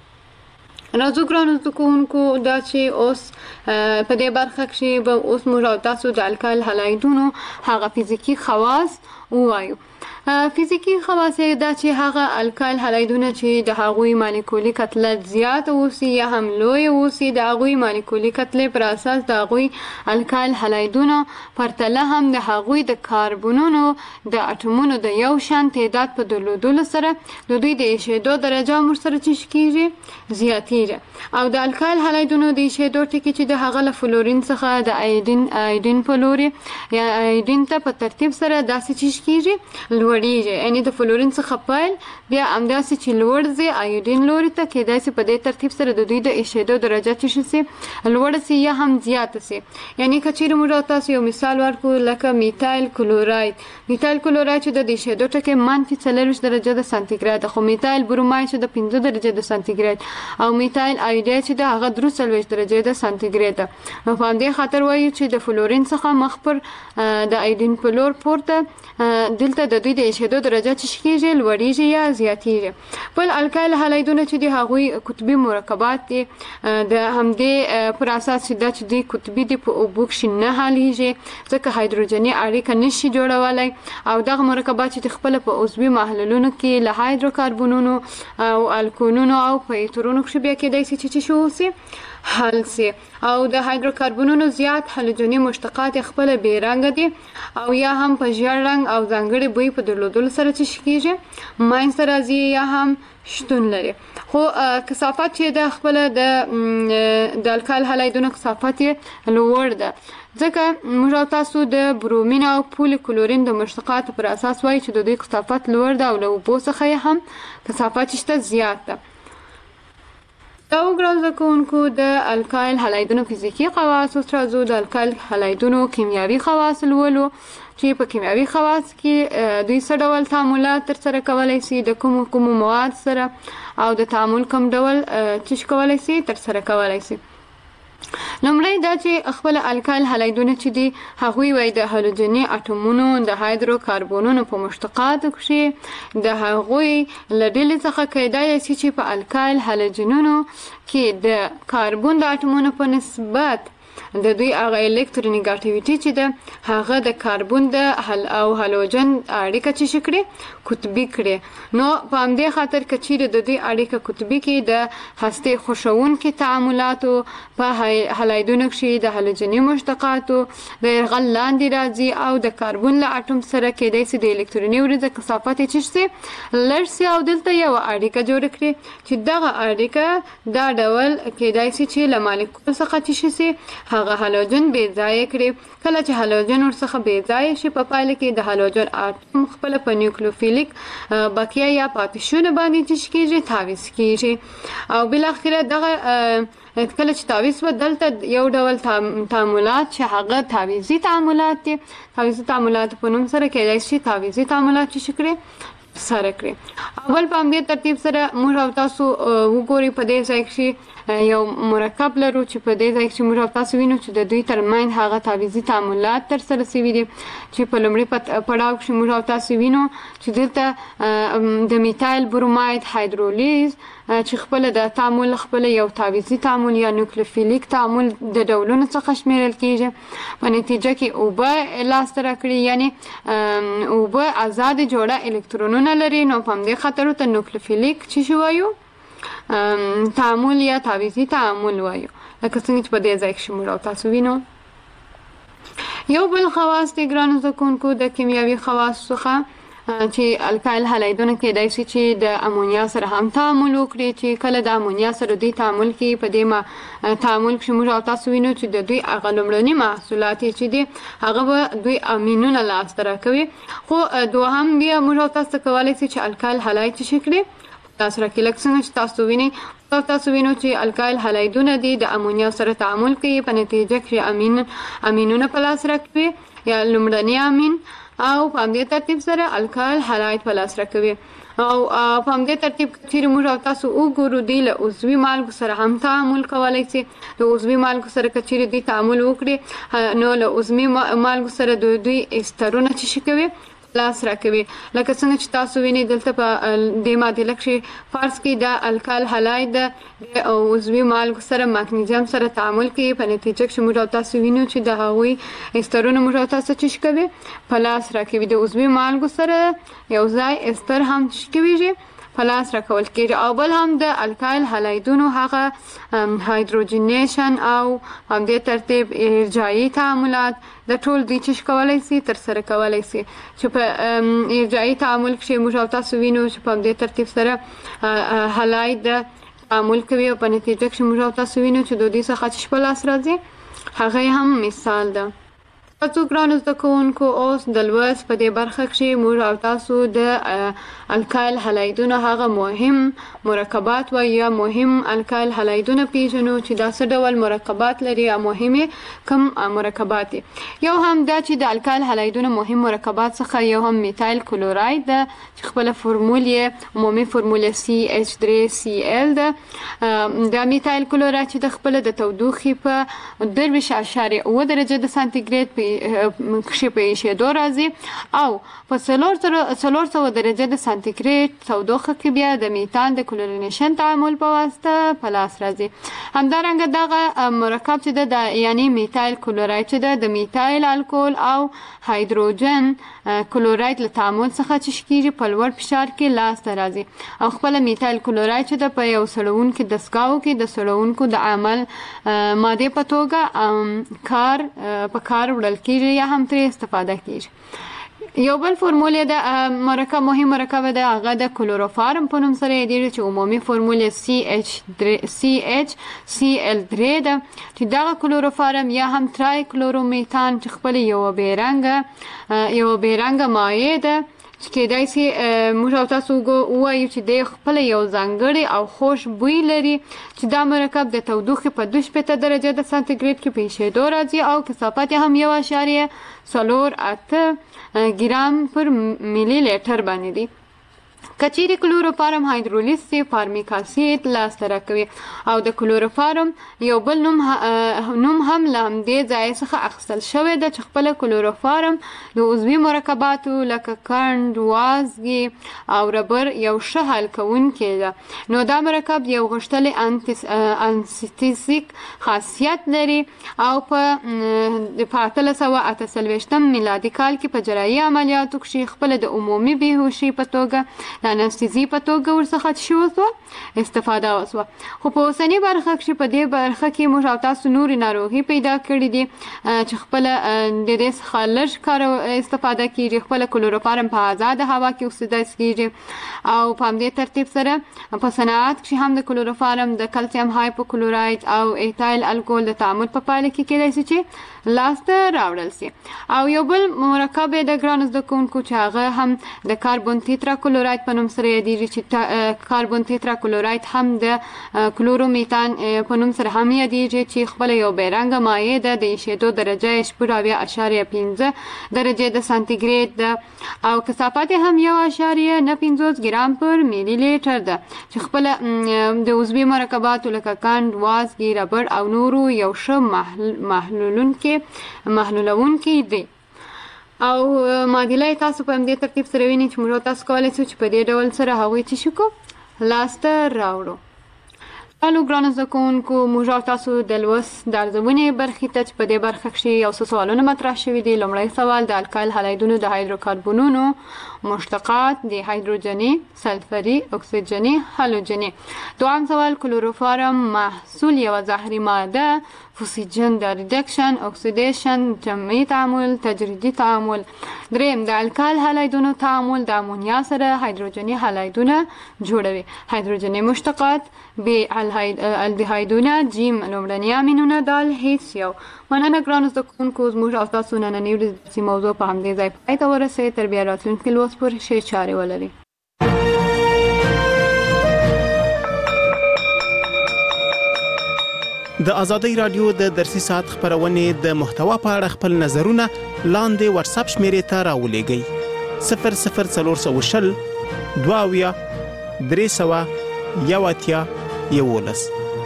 راځو ګرانو زده کوونکو، دا چې اوس په دې برخه کې به اوس موږ تاسو د الکایل هلایدونو هغه فزیکي خواص ووایو. فزیکی خواص دا چې هغه الکایل هلایدونه چې د هغوی مالیکولي کتله زیات اوسي یا هم لوی اوسي، د هغوی مالیکولي کتلې پر اساس د هغوی الکایل هلایدونه پرتله هم د هغوی د کاربونونو د اټومونو د یو شان تعداد په درلودلو سره د دوی د ایشېدو درجه هم ورسره چې کېږي زیاتېږي. او د الکایل هلایدونو د ایشېدو ټکي چې د هغه له فلورین څخه د ایډین ایډین په لوري یا ایډین ته په ترتیب سره داسې چې کېږي لوړیږي، یعنی د فلورین څخه پیل بیا همداسې چې لوړ ځي ایوډین لوري ته، کېدای شي په دې ترتیب سره د دوی د ایشېدو درجه چې شي لوړه سي یا هم زیاته سي. یعنی که چیرې موږ تاسو یو مثال ورکړو لکه میتایل کلوراید، میتایل کلوراید چې د ایشېدو ټکي منفي څلرویشت درجه د سانتیګریډ، خو میتایل بروماید چې د پنځه درجه د سانتیګریډ، او میتایل آیوداید چې د هغه درې څلوېښت درجې د سانتیګریډ ده. نو په همدې خاطر وایو چې د فلورین څخه مخ پر د ایودین په لور پورته دلته د دوی د ایشېدو درجه چې کېږي لوړېږي یا زیاتېږي. بل الکایل هالایدونه چې دي هغوی قطبي مرکبات دي د همدې پر اساس چې دا چې دي قطبي دي په اوبو کښې نه حلیږي ځکه هایدروجني اړیکه نشي جوړولی او دغه مرکبات چې خپله په عضوي محلولونو کې له هایدروکاربونونو او الکولونو او په ایترونو کښې بیا کېدای شي چې شو سي حل سي او د هایدروکاربونونو زیات هالوجني مشتقات خپله بې رنګه دي او یا هم په ژیړ رنګ او ځانګړي بوی په درلودلو سره چې کېږي منځته راځي یا هم شتون لري. خو کثافت چې د خپله د د الکایل هالایدونو کثافت یې لوړ ده ځکه موږ او تاسو د برومین او پولي کلورین د مشتقاتو پر اساس وایي چې د دوی کثافت لوړ ده او له اوبو څخه یې هم کثافت چې شته زیات ده. دا ګران زده کوونکو د الکایل هالایدونو فزیکي خواصو څخه راځو. د الکایل هالایدونو کیمیاوي خواص لولو چې په کیمیاوي خواص کې دوی څه ډول تعاملات ترسره کولی شي د کومو کومو مواد سره او د تعامل کوم ډول چې کولی شي ترسره کولی شي. لومړی دا چې خپل الکایل هالایدونه چې دي هغوی وایي د هالوجني اټومونو د هایدروکاربونونو په مشتقاتو کښې د هغوی له ډلې څخه کیدای شي چې په الکایل هالوجنونو کې د کاربون د اټومونو په نسبت د دوی هغه الکترونیګاټیویټي چې ده هغه د کاربون د هل او هالوجن اړیکه چې کړي قطبي کړي. نو په همدې خاطر که چیرې د دوی اړیکه قطبي کې د هستې خوښوونکي تعاملاتو په هالایدونو کښې د هالوجني مشتقاتو د یرغل لاندې راځي او د کاربون له اټوم سره کیدای شي د الکتروني وریځه کثافت یې چې شي لږ شي او دلته یوه اړیکه جوړه کړي چې دغه اړیکه دا ډول کیدای شي چې له مالیکول څخه چې شي هغه هالوجن بې ځایه کړي. کله چې هالوجن ورڅخه بې ځایه شي په پایله کې د هالوجن اټوم خپله په نیوکلیوفیلیک بقیه یا پاتې شونو باندې چې کېږي تاویز کېږي او بالاخره دغه کله چې تاویز به دلته یو ډول تعاملات چې هغه تاویزي تعاملات دي تاویزي تعاملات په نوم سره کېدای شي تاویزي تعاملات چې کړي سره کړي. اول په همدې ترتیب سره موږ او تاسو وګورئ په دې ځای کښې یو مرکب لرو چې په دې ځای کښې موږ او تاسو وینو چې د دوی ترمنځ هغه تاویزي تعاملات ترسره شوي دي چې په لومړي پړاو کښې موږ او تاسو وینو چې دلته د میتایل بروماید هایدرولیز چې خپله د تعامل خپله یو تاویزي تعامل یا نیوکلیوفیلیک تعامل د ډولونو څخه شمیرل کېږي. په نتیجه کې اوبه لاسته راکړي یعنې اوبه ازاد جوړه الکترونونه لري. نو په همدې خاطر ورته نیوکلیوفیلیک چې شي وایو تعامل یا تاویزي تعامل وایو لکه څنګه چې په دې ځای کښې موږ او تاسو وینو. یو بل خواص دی ګرانو زده کوونکو د کیمیاوي خواصو څخه چې الکایل هالایدونه کېدای شي چې د امونیا سره هم تعامل وکړي چې کله د امونیا سره دوی تعامل کوي په دې تعامل کښې موږ او تاسو وینو چې د دوی هغه لومړني محصولات چې دي هغه به دوی امینونه لاسته راکوي. خو دوهم بیا موږ او تاسو کولی شي چې الکایل هالاید چې کړي تاسو راکړي لکه څنګه چې تاسو وینئ تاسو وینو چې الکایل هالایدونه دي د امونیا سره تعامل کوي په نتیجه کې امین امینونه په لاس راکوي یا لومړني امین او په همدې ترتیب سره الکایل هالاید په لاس راکوي او په همدې ترتیب چې موږ او تاسو وګورو دی له عضوي مالګو سره هم تعامل کولی شي. د عضوي مالګو سره که چیرې دوی تعامل وکړي نو له عضوي مالګو سره د دوی استرونه چې شي کوي لاس راکوي لکه څنګه چې تاسو وینئ دلته په دې معادله کښې فرض کړئ د الکایل هالاید د عضوي مالګو سره مګنیزیم سره تعامل کوي په نتیجه کښې موږ او تاسو وینو چې د هغوی استرونه موږ او تاسو چې کوي په لاس راکوي. د عضوي مالګو سره یو ځای استر هم کوي په لاس راکول کېږي او بل هم د الکایل هالایدونو هغه هایدروجنیشن او همدې ترتیب ارجایي تعاملات د ټول دوی چې کولی شي ترسره کولی شي چې په ارجایي تعامل کښې موږ او تاسو وینو چې په همدې ترتیب سره هالاید تعامل کوي او په نتیجه کښې موږ او تاسو وینو چې د دوی څخه چې په لاس راځي هغه هم مثال ده. تاسو ګرانو زده کوونکو اوس د لوست په دې برخه کې موږ او تاسو د الکایل هلایدونو هغه مهم مرکبات و یا مهم الکایل هلایدونه پیژنو چې دا څه ډول مرکبات لري او مهمه کوم مرکبات دي. یو هم دا چې د الکایل هلایدونو مهم مرکبات څخه یو هم میتایل کلوراید ده چې خپل فرمول یې عمومي فرمول سی ایچ درې سی ال ده. د میتایل کلوراید چې د خپل د تودوخې په درویش اشاریه اوه درجه د سانتیګریډ په کښې په ایشېدو راځي او په څلور سوه درجه د سانتیګریډ تودوخه کې بیا د میتان د کلورینیشن تعامل په واسطه په لاس راځي. همدارنګه دغه مرکب چې ده یعنی میتایل کلوراید چې ده د میتایل الکول او هایدروجن کلوراید له تعامل څخه چې کېږي په لوړ فشار کې لاس ته راځي او خپله میتایل کلوراید چې ده په یو سړونکي دستګاهو کې د سړونکو د عمل مادې په توګه کار په کار وړل کېږي یا هم ترې استفاده کېږي. یو بل فرمول د مرکب مهم مرکب ده هغه د کلوروفارم په نوم سره یادېږي چې عمومي فرمول سی ایچ سی ایچ سی ال درې ده چې دغه کلوروفارم یا هم ترای کلورومیتان چې خپل یو بیرنګه یو بیرنګه مایع ده چې کېدای شي موږ او تاسو ووایو چې دی خپل یو ځانګړی او خوش بوی لري چې دا مرکب د تودوخې په دوه شپېته درجه د سانتیګریډ کې په ایشېدو راځي او کثافت یې هم یو اشاریه څلور اته ګرام پر ملي لیټر باندې دی. کچېرې کلوروفارم هایدرولیز سي فارمیک اسید لاسته راکوي او د کلوروفارم یو بل نوم نوم هم له همدې ځای څخه اخیستل شوی ده چې خپله کلوروفارم د عضوي مرکباتو لکه کند وازګې او ربر یو ښه حل کوونکی ده. نو دا مرکب یو غښتلی انستیزیک خاصیت لري او په اتلس سوه اته څلوېښتم میلادي کال کې په جراحي عملیاتو کښې خپله د عمومي بېهوشي په توګه د انستیزي په توګه ورڅخه شي وسوه استفاده وسوه. خو په اوسني برخه کې په دې برخه کې موږ او تاسو نورې ناروغي پیدا کړي دي چې خپله د دې څخه لږ کار استفاده کېږي. خپله کلوروفارم په آزاده هوا کې اوسیدای کېږي او په همدې ترتیب سره په صنعت کې هم د کلوروفارم د کلسیم هایپوکلوراید او ایتایل الکول د تعامل په پایله کې کېدای شي چې لاسته راوړل سي. او یو بل مرکب د ګرانو زده کوونکو چې هغه هم د کاربن تیترا کلوراید په نوم سره یادېږي چې کاربن تیترا کلوراید هم د کلورومیتان په نوم سره هم یادېږي چې خپله یو بیرنګه مایع ده د ایشېدو درجه یې شپږ اویا اشاریه پنځه درجې د سانتیګریډ ده او کثافت یې هم یو اشاریه نه پنځوس ګرام پر ملي لیټر ده چې خپله د عضوي مرکباتو لکه کند وازګې ربړ او نورو یو ښه محلولونکي محلولونکي دی. او معادله تاسو په همدې ترتیب سره وینئ چې موږ تاسو کولی شو چې په دې ډول سره هغوی څه شو کو لاسته راوړو. الو ګرانو زده کوونکو موږ او تاسو د لوست د ارزونې برخې ته چې په دې برخه کښې یو څه سوالونه مطرح شوي دي. لومړی سوال د الکایل هلایدونو د هایدروکاربنونو مشتقات د هایدروجني سلفري اکسیجني هالوجني. دویم سوال کلوروفارم محصول یوه زهري ماده فوسیجن د ریډکشن اکسیدیشن جمعي تعامل تجریدي تعامل. دریم د الکایل هلایدونو تعامل د امونیا سره هایدروجني هلایدونه جوړوي. هایدروجني مشتقات ب الدهایدونه جیم لومړني امینونه دال هیڅ یو. مننه ګرانو زده کوونکو زموږ او تاسو نننۍ ورځې موضوع په همدې ځای پای ته ورسوي. تر بیا راتلونکي لوست پورې ښې چارې ولري. د ازادۍ رادیو د درسي ساعت خبرونې د محتوا په اړه خپل نظرونه لاندې واتساپ شمیرې ته راولېږئ صفر صفر څلور سوه شل دوه اویا درې سوه یو اتیا یولس.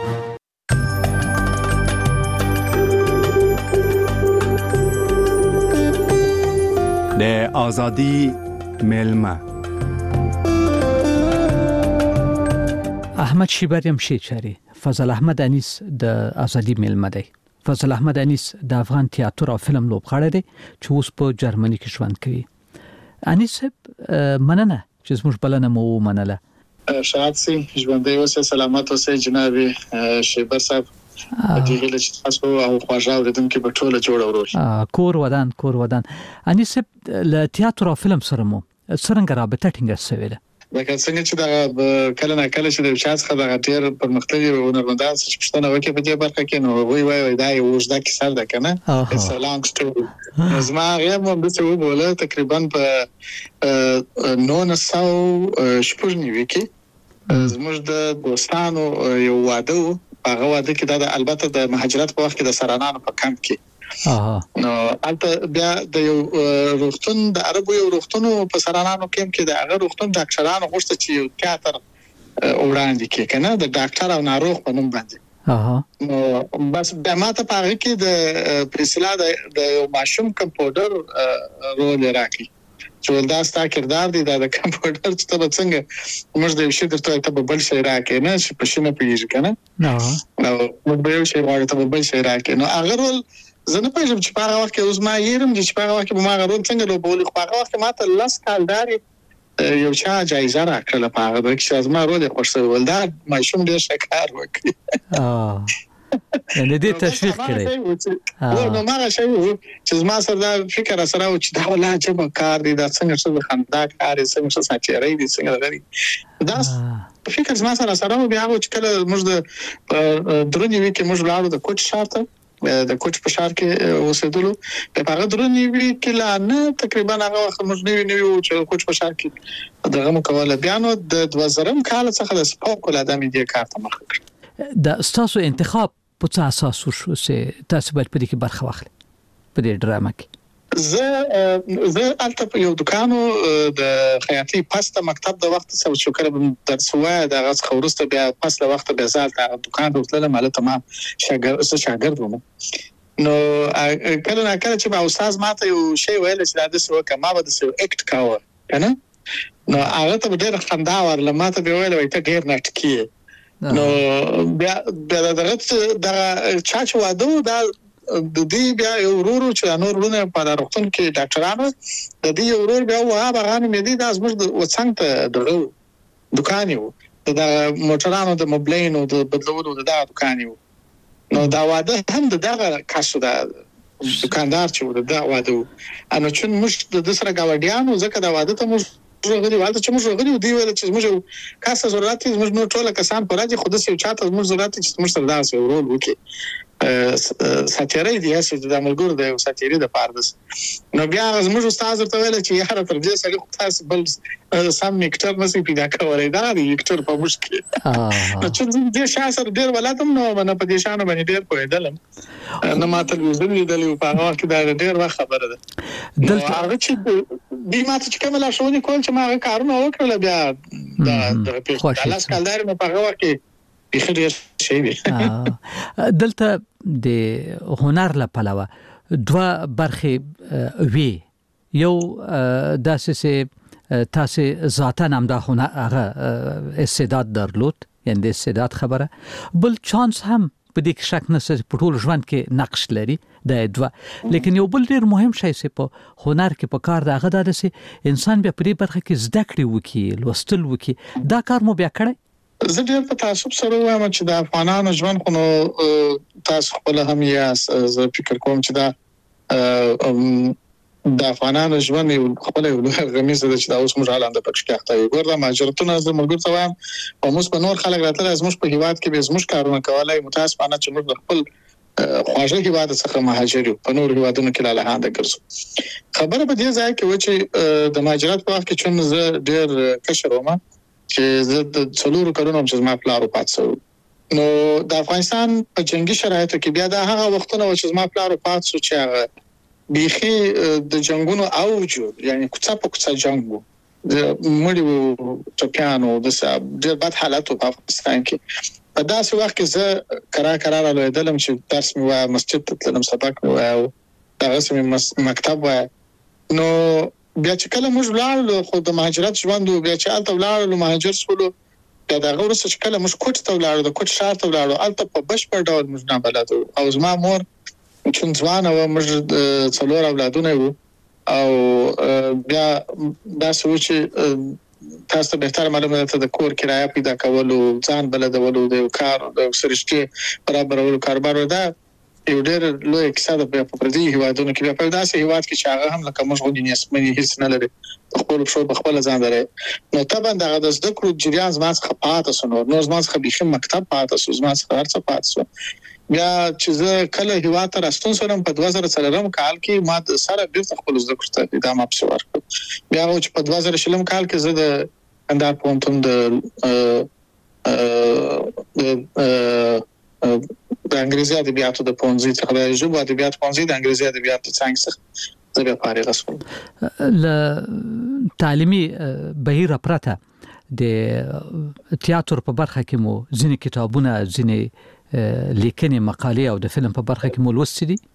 د ازادي ملما احمد شیبریم شیچری فضل احمد انیس د ازادي ملما دی. فضل احمد انیس د افغان تیاتر او فلم لوبغاړی دی چې اوس په جرمني کې ژوند کوي. انیس مننه چې زموږ بلنه مو ومنله. شاد سي ژوندۍ اوسه سلامت اوسه جناب شیبر صاحب. دغه له تاسو او خواږه اوریدونکو په ټوله جوړ ورور کور ودان کور ودان. انیس له تیاتر او فلم سره مو څنګه رابطه ټینګه شوې ده؟ لکه څنګه چې دا کله نه کله چې د شاعت څخه د غټیر پرمختللي هنرمندان څخه پښتنه وکړي په دې برخه کې نو وی وی دا یو ځدا کې سر ده کنه it's a long story زما غیر مو د څه وبوله تقریبا په نو نه سو شپږ نیوي کې زموږ د دوستانو یو واده هغه واده کې دا البته د مهاجرت په وخت کې د سرانانو په کمپ کې نو البته بیا د یو روغتون د عربو یو روغتون په سرانانو کمپ کې د هغه روغتون ډاکټرانو غوښته چې یو تیاتر وړاندې کې کنه د ډاکټر او ناروغ په نوم باندې اها نو بس د ماته په هغه کې د پرسلا د یو ماشوم کمپاوډر رول راکې چې دا ستا کردار دی دا د کمپیوټر چې ته څنګه موږ د شي درته ته بل شي راکې نه چې په شنه پیږي کنه نو نو موږ به یو شي غواړو ته بل شي راکې نو هغه رول زه نه پېژنم چې په هغه وخت کې اوس ما یېرم چې په هغه وخت کې ما هغه رول څنګه لوبول خو هغه وخت ما ته لاس کالداري یو چا جایزه راکړه په هغه وخت چې ما رول خوښ ولدا ما شوم ډېر شکار وکړي اه نه دې تشویق کړي او نو ما شي چې ما سره دا فکر سره و چې دا ولا چې کار دی دا څنګه څه خندا کار څنګه څه ساتي دی څنګه غري دا فکر ما سره سره بیا چې کله موږ د درونی وی کې موږ لاړو د کوچ شارته د کوچ په شار کې اوسېدلو په هغه درونی وی کې لا نه تقریبا هغه وخت موږ نیو نیو چې کوچ په شار کې دغه مکوله بیانو د دوه زره کال څخه د سپوک ول ادمي دي کار ته مخ کړ د استاسو انتخاب په څه اساس وشو چې تاسو باید په دې کې برخه واخلئ په دې ډرامه کې زه زه البته یو دکانو د خیاطي پاسته مکتب د وخت څخه چې کړم درس وای د غاز خورسته بیا پاسته وخت به زال د دکان دوتله مال تمام شاګرد څه شاګرد وم نو کله نه کله چې با استاد ماته یو شی ویل چې دا د سو کما به د سو اکټ کاوه کنه نو هغه ته ډېر خندا ورله ماته به ویل وای ته ډېر نټکی نو بیا بیا دغه د چا چې واده دا د دې بیا یو ورور چې نور ورونه په روغتون کې ډاکټرانو د دې ورور بیا واه باغانو مې دي دا زموږ وڅنګ ته دغه دکان یو د موټرانو د موبلینو د بدلولو د دکان یو نو دا واده هم دغه کاسو دا دکاندار چې دا واده انو چې موږ د سره گاوډیانو ځکه دا واده ته موږ غوړي والته چې موږ غوړي دی ویل چې موږ کاسه ضرورت موږ نو ټول کسان پر راځي خود سې چاته موږ ضرورت چې موږ سره دا څه ورول وکي ساتيري دی چې د ملګرو د ساتيري د پاردس نو بیا موږ استاد ته ویل چې یاره تر دې سره تاسو بل سم نیکټر نسی پیدا کولای دا دی نیکټر په مشکل نو چې دې شاسر ډیر ولادم نو باندې په دې شانو باندې ډیر پوهیدلم نو ما تلویزیون لیدلې په هغه وخت دا ډیر وخت خبره ده دلته هغه چې دې ماته چې کومه لاشونی کول چې ما کارونه وکړل بیا دا د پیښه لاس کالدار مې په هغه وخت بخیر شي وي دلته د هنر لپاره دوه برخې وی یو داسې تاسو ذاتا نام دا هنر هغه استعداد درلود یعنی د استعداد خبره بل چانس هم په دې کې شک نشته په ټول ژوند کې نقش لري د دوه لیکن یو بل ډیر مهم شی چې په هنر کې په کار دغه د انسان بیا په دې برخه کې زده کړې وکي لوستل وکي دا کار مو بیا کړی زه ډېر په تعصب سره وایم چې د افغانانو ژوند خو تاسو خپل هم یا زه فکر کوم چې دا د افغانانو ژوند خپل یو غمیز ده چې دا اوس موږ حالاند پکښ کېخته یو ګورم ماجرتونه زه ملګر ته وایم او موږ په نور خلک راتل از موږ په هیواد کې به زموږ کارونه کولای متاسفانه چې موږ خپل خواږه هیواد څخه مهاجر یو په نور هیوادونو کې لاله هانده ګرځو خبره په دې ځای کې و چې د مهاجرت په وخت کې چې زه ډېر کشر وم چې زه د څلورو کلونو چې ما پلارو پاتسو نو د افغانستان په جنگي شرایطو کې بیا دا هغه وختونه چې ما پلارو پاتسو چې هغه بيخي د جنگونو اوج یعنی کوڅه په کوڅه جنگو د مړي ټپيانو د ډېر بد حالت په افغانستان کې په داسې وخت کې زه کرا کرا راوېدلم چې درس مې وای مسجد ته تلم سبق مې وای دغه سمې مکتب وای نو بیا چې کله موږ ولاړو خو د مهاجرت ژوند بیا چې الته ولاړو مهاجر شولو دا دغه ورسره چې کله موږ کوټ ته ولاړو د کوټ شار ته ولاړو الته په بشپړ ډول موږ نه بلدو او زما مور چې ځوانه و موږ څلور اولادونه وو او بیا دا سوچ تاسو به تر معلومه ده د کور کرایه پیدا کولو ځان بلدولو د کار د سرشتي برابرولو کاروبار ده یو ډېر لوی اقتصاد په پردي هیوادونو کې په داسې هیواد کې چې هغه هم لکه موږ غوډي نسبني هیڅ نه لري خپل شو په خپل ځان لري نو طبعا دغه د زده کړو جریان زما څخه پاتې سو نو زما څخه به مکتب پاتې سو زما څخه هر څه پاتې سو بیا چې زه کله هیواد ته راستون سره په دوه زره څلورم کال کې ما د سره بیرته خپل زده کړو ته ادامه ورکړ بیا چې په دوه زره شلم کال کې زه د کندهار پوهنتون د د انګریزي ادبیاتو د پونځي څخه د ژبو ادبیات پونځي د انګریزي ادبیاتو څنګه څخه زه به فارغ شوم ل تعلیمي بهیر پرته د تیاتر په برخه کې مو ځینې کتابونه ځینې لیکنې مقالې او د فلم په برخه کې مو لوستي دي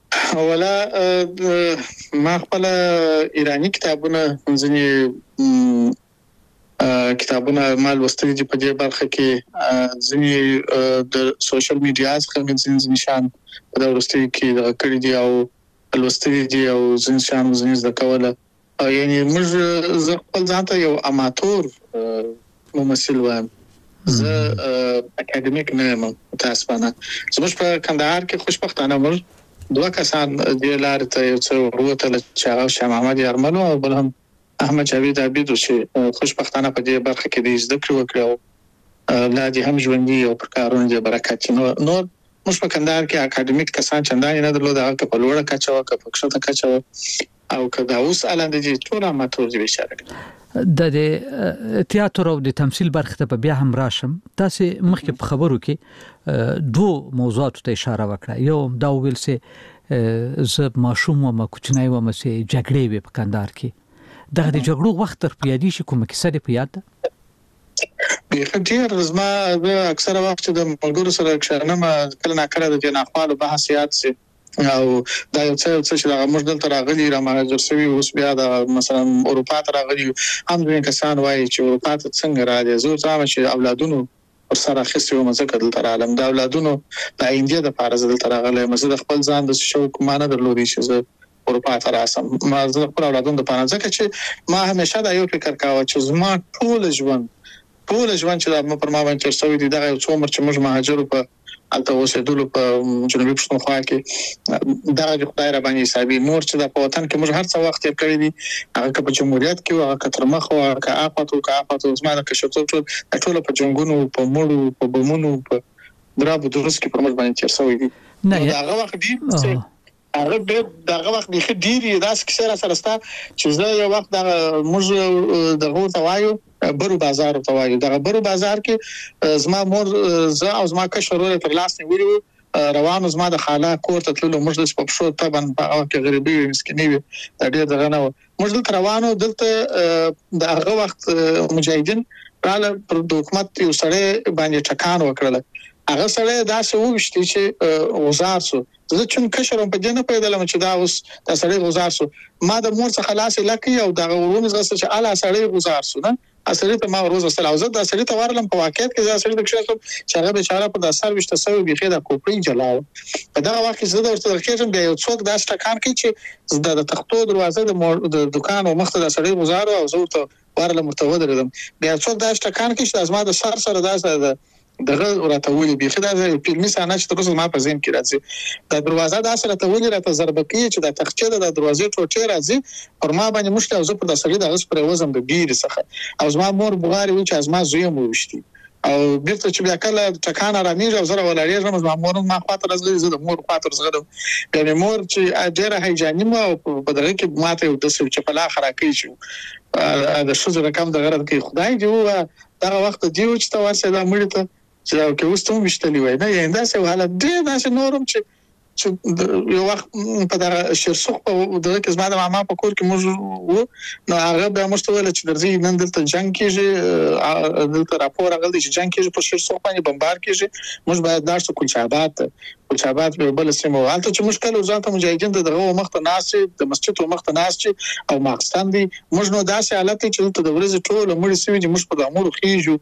ولا ما خپل ایرانی کتابونه ځینې کتابونه مال وستري دي په دې برخه کې ځینې د سوشل میډیا څخه ځینې نشان په دورستي کې د کړي دي او لوستري دي او ځینې شان ځینې د کوله یعنی موږ زه خپل ځان ته یو اماتور ممثل وایم زه اکیډمیک نه یم متاسفانه زموږ په کندهار کې خوشبختانه موږ دوه کسان د لارې ته یو څه وروته چې هغه شاه محمد یارملو او بل هم احمد جاوید عابدو چې خوشبختانه په دې برخه کې د زده کړو وکړو لا دې هم ژوندۍ او پر کارونه دې برکت نو نو موږ په کندهار کې اکیډمیک کسان چندانې نه درلود هغه په لوړه کچه او په کښته کچه او کدا اوس الاند دي ټول اماتور دي بشاره د تیاتر او د تمثيل برخه ته بیا هم راشم تاسو مخکې په خبرو کې دوه موضوعات ته اشاره وکړه یو دا ویل سي ز ماشوم او ما کوچنی و ما سي جګړې وي په کندهار کې دغه د جګړو وخت تر پیادي شي کومه کیسه دی په یاد ده به ډیر زما اکثره وخت د ملګرو سره کښنم کله نه کړه د جناخوالو بحثيات سي او دا یو څه چې دا موږ دلته راغلي را مهاجر شوی اوس بیا د مثلا اروپا ته راغلي هم د کسان وایي چې اروپا ته څنګه راځي زه ځم چې اولادونو پر سره خسته و مزه کړل تر عالم د اولادونو د انډیا د فارز دلته راغلي مزه د خپل ځان د شوق مانه درلودي چې زه اروپا ته راسم ما زه خپل اولادونو د پانځه کې چې ما همیشه دا یو فکر کاوه چې زما ټول ژوند ټول ژوند چې دا پر ما باندې ترسوي دي دا یو څو عمر چې موږ مهاجرو په الته اوسېدلو په جنوبي پښتونخوا کې دا د خدای را باندې حسابي مور چې د وطن کې موږ هر څه وخت یې کړی دي هغه په جمهوریت کې هغه کتر مخ او کا اپاتو کا اپاتو زما د کښتو ټول ټول په جنگونو په مړو په بمونو په درابو درس کې پر موږ باندې ترسوي دي نه هغه وخت دی هغه به دغه وخت به ډیری داس کیسه سره ستا چې زه یو وخت د موږ د غور توایو برو بازار توایو دغه برو بازار کې زما مور زه او زما کشرونه پر لاس نیولې روانو زما د خاله کور ته تللو موږ د په شو طبعا په هغه کې غریبي مسکینی وي دا ډیر دغه نه موږ دلته روانو دلته د هغه وخت مجاهدین رااله پر حکومت یو سره باندې ټکان وکړل هغه سره دا څه وشتي چې وزار سو زه چې کشرم په دې نه پیدل چې دا اوس د سړی گزار سو ما د مور څخه خلاص لکه او د ورونو څخه چې اعلی سړی گزار سو نه اصلي ته ما روز سره او زه د سړی ته ورلم په واقعیت کې زه سړی د کښته چې هغه بیچاره په داسر وشته سوي بيخي د کوپړی جلاو په دا وخت زه د ورته کېږم بیا یو څوک دا ستکان کوي چې د تختو دروازه د دکان او مخته د سړی گزار او زه ته ورلم مرتبه درلم بیا څوک دا ستکان کوي چې ازما د سر سره دا دغه ورته ولې بيخي دا فلمي سانه چې تاسو ما په ذهن کې راځي د دروازه د اثر ته ولې راته ضربه کوي چې د تخچه د دروازې ټوټه راځي پر ما باندې مشکل او زه پر د سړي د غس پر وزم د ګیر څخه او زما مور بغاري و چې ازما زوی مو وشتي او بیرته چې بیا کله ټکان رامېږي او زره ولړې زما مور ما خاطر راځي زه د مور خاطر زغدم یعنی مور چې اجره هیجاني مو په دغه کې ماته یو د څه چې په لا خراکې شو د شوزه رقم د غرض کې خدای دی و دا وخت دی چې تاسو دا مړ ته چې دا کې وستوم وشتلی وای نه ینده څه حالت دې دا څه نورم چې چې یو وخت په دا شرسوخ په دغه کې زما د ماما په کور کې موږ وو نو هغه به موږ ته ویل چې درځي نن دلته جنگ کېږي دلته راپور راغلی چې جنگ کېږي په شرسوخ باندې بمبار کېږي موږ باید داش ته کلچابات کلچابات به بل سیمه حالت چې مشکل وزارت مجاهدین دغه مخته ناس د مسجد مخته ناس او ماخستان دي موږ نو داسې حالت چې د ورځې ټول مړ سوي چې موږ په امور خېجو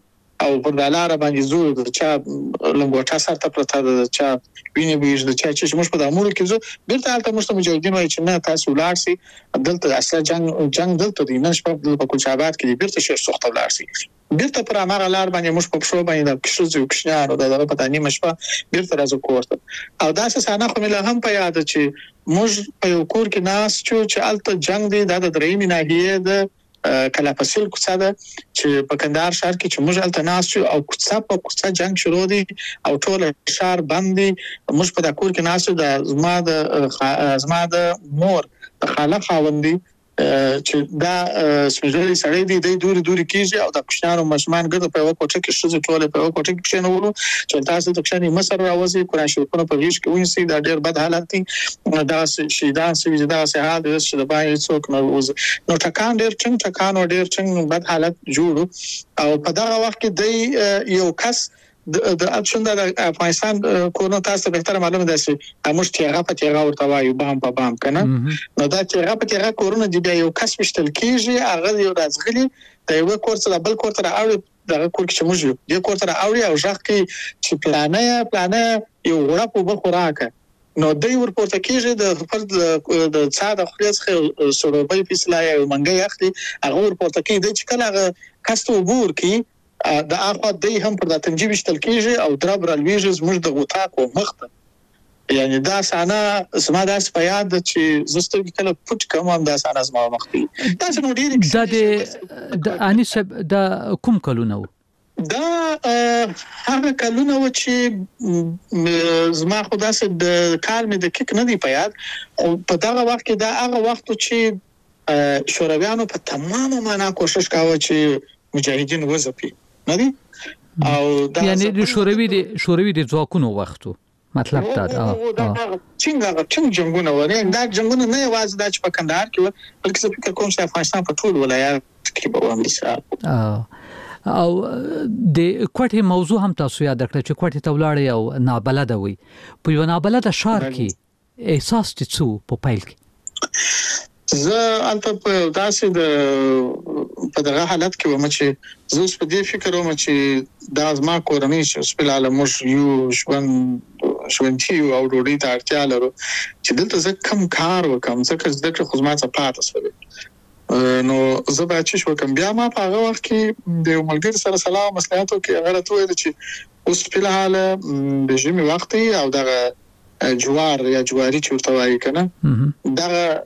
او پر دلاره باندې زور د چا لنګوټه سره پرته د چا ویني بيج د چا چې موږ په دامور کې زه بیرته حالت موږ مجاهدین وایي چې نه تاسو ولار سي دلته اصلا جنگ جنگ دلته دی نه شپه په کوچابات کې بیرته شیر سخت ولار سي بیرته پر امر لار باندې موږ په شو باندې د کشو کشنار او دغه په تانی مشپه بیرته راځو کوړه او دا څه سانه خو مله هم په یاد چې موږ په یو کور کې ناس چې الته جنگ دی د درېمې ناحیه د کله فصل کوڅه ده چې په کندهار شهر کې چې موږ الته ناس او کوڅه په کوڅه جنگ شروع دي او ټول شهر باندې موږ په دا کور کې ناس د زما د زما د مور د خاله خاوندې چې دا سپیشلی سړی دی د دوري دوري کیږي او د پښتنو مشمان ګرځي په یو کوټه کې شوزه ټوله په یو کوټه کې کښینولو چې تاسو د کښینې مصر راوځي قرآن شریفونه په غیږ کې ونیسي دا ډېر بد حالت دی دا شیدان سوي دا سهاد چې د باندې څوک نو نو ټکان ډېر څنګه ټکان ډېر څنګه بد حالت جوړ او په دغه وخت کې د یو کس د اپشن د افغانستان کورونو تاسو به تر معلومه ده چې موږ تیغه په تیغه ورته وایو بام په بام کنه نو دا تیغه په تیغه کورونه دی بیا یو کس مشتل کیږي هغه یو رازغلی د یو کور څخه بل کور ته راوړي دا کور کې موږ یو د کور ته راوړي او ځکه چې پلانه پلانه یو غړپ په خوراکه نو دوی ورپورته کیږي د فرد د ساده خلیص سروبي فیصله یو منګي اخلي هغه ورپورته کیږي چې کله هغه کاستو بور کی د اخو د هم پر د تنجیب شتل کیږي او درب را لویږي زموږ د غوتاکو مخته یعنی دا سانا زما داس په یاد چې زستو کله پټ کوم هم دا سانا زما مخته دا څنګه ډیر د انیس د کوم کلونه دا هغه کلونه و چې زما خداسه د کال مې د کیک نه دی په یاد او په دغه وخت کې دا هغه وخت چې شورویانو په تمامه معنا کوشش کاوه چې مجاهدین وځپي نه دي او دا یعنی د شوروي د شوروي د ځواکونو وختو مطلب دا دا څنګه څنګه جنگونه ورې دا جنگونه نه یوازې د په کندهار کې بلکې زه فکر کوم چې افغانستان په ټول ولایت کې به ومني او د کوټه موضوع هم تاسو یاد کړئ چې کوټه تولړی او نابلد وي په یو نابلد شهر کې احساس تڅو په پایل کې زه البته په داسې د په دغه حالت کې ومه چې زه اوس په دې فکر ومه چې دا زما کورنۍ چې اوس په عالم موږ یو ژوند ژوندي او ډوډۍ ته اړتیا لرو چې دلته زه کم کار وکم ځکه زده کړه خو زما څه پاتې شوی نو زه به چې وکم بیا ما په هغه وخت کې د ملګری سره سلام مصلحت وکړ هغه راته وویل چې اوس په حاله د ژمي وخت او دغه جوار یا جواری چې ورته وایي کنه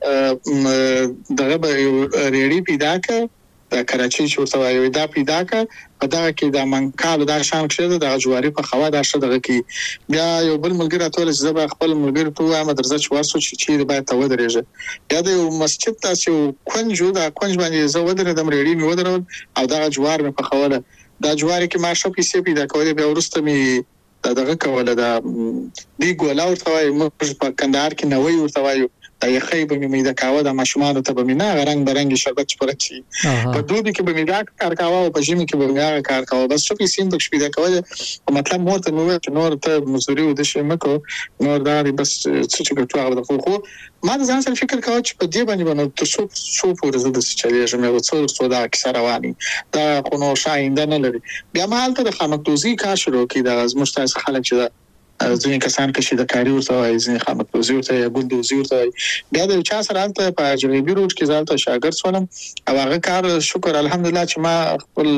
دا دغه به ریړی پیدا کړ د کراچي چې ورته وایي دا پیدا کړ په دغه کې د منکال د شام کې د جواری په خوا د شته دغه کې بیا یو بل ملګری ټول چې زه خپل ملګری ته وایم درځه چې ورسو چې چې باید ته ودرېږي یا د مسجد تاسو کونجو دا کونج باندې زه ودرېدم ریړی مې ودرول او دغه جوار مې په خوله دا جواری کې ما شپې پیسې پیدا کولې بیا ورسته مې دا دغه کوله دا دی ګولا ورته وایي موږ په کندهار کې نوې ورته وایو دا یې خې به مې دا کاوه د ماشومان ته به مې نه غرنګ برنګ شربت پرچی په دوبي کې به مې دا کار کاوه او په ژمي کې به مې کار کاوه بس چې سیم د شپې دا کوله مطلب مور ته نو چې نور ته مزوري و د شمکو نور دا بس څه چې کوه د خو ما ځان سره فکر کاوه چې په دې باندې باندې تاسو څو پورې زده چې چې مې وڅور څو دا کیسه رواني دا خو نو شاینده نه لري بیا ما هلته د خامکدوزي کار شروع کړ دا زموږ تاسو خلک چې ځینې کسان کې د کاری ورته وایي ځینې خامکدوزي ورته یا ګلدوزي ورته وایي بیا د چا سره هلته په جنوبي روډ کې ځالته شاګرد شولم او هغه کار شکر الحمدلله چې ما خپل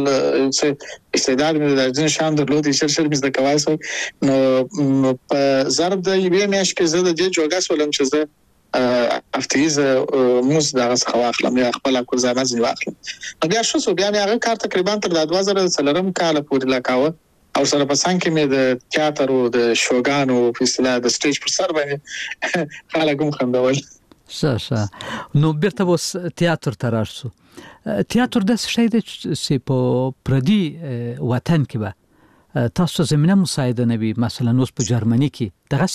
استعداد مې د ځین شان درلود چې سر مې د کوای سو نو په ضرب د یوې میاشتې کې زه د دې جوګا سولم چې زه افتیز موس دغه څخه واخلم یا خپل کورزانه ځای واخلم بیا شو سو بیا مې هغه کار تقریبا تر دوه زره څلورم کال پورې لا کاوه او سره په څنګه کې مې د تیاتر او د شوګانو په اصطلاح د سټیج پر سر باندې خلک هم خندول ښه ښه نو بیرته اوس تیاتر ته راشو تیاتر د څه شی دی چې په پردي وطن کې به تاسو زمينه مساعده نه وي مثلا اوس په جرمني کې دغه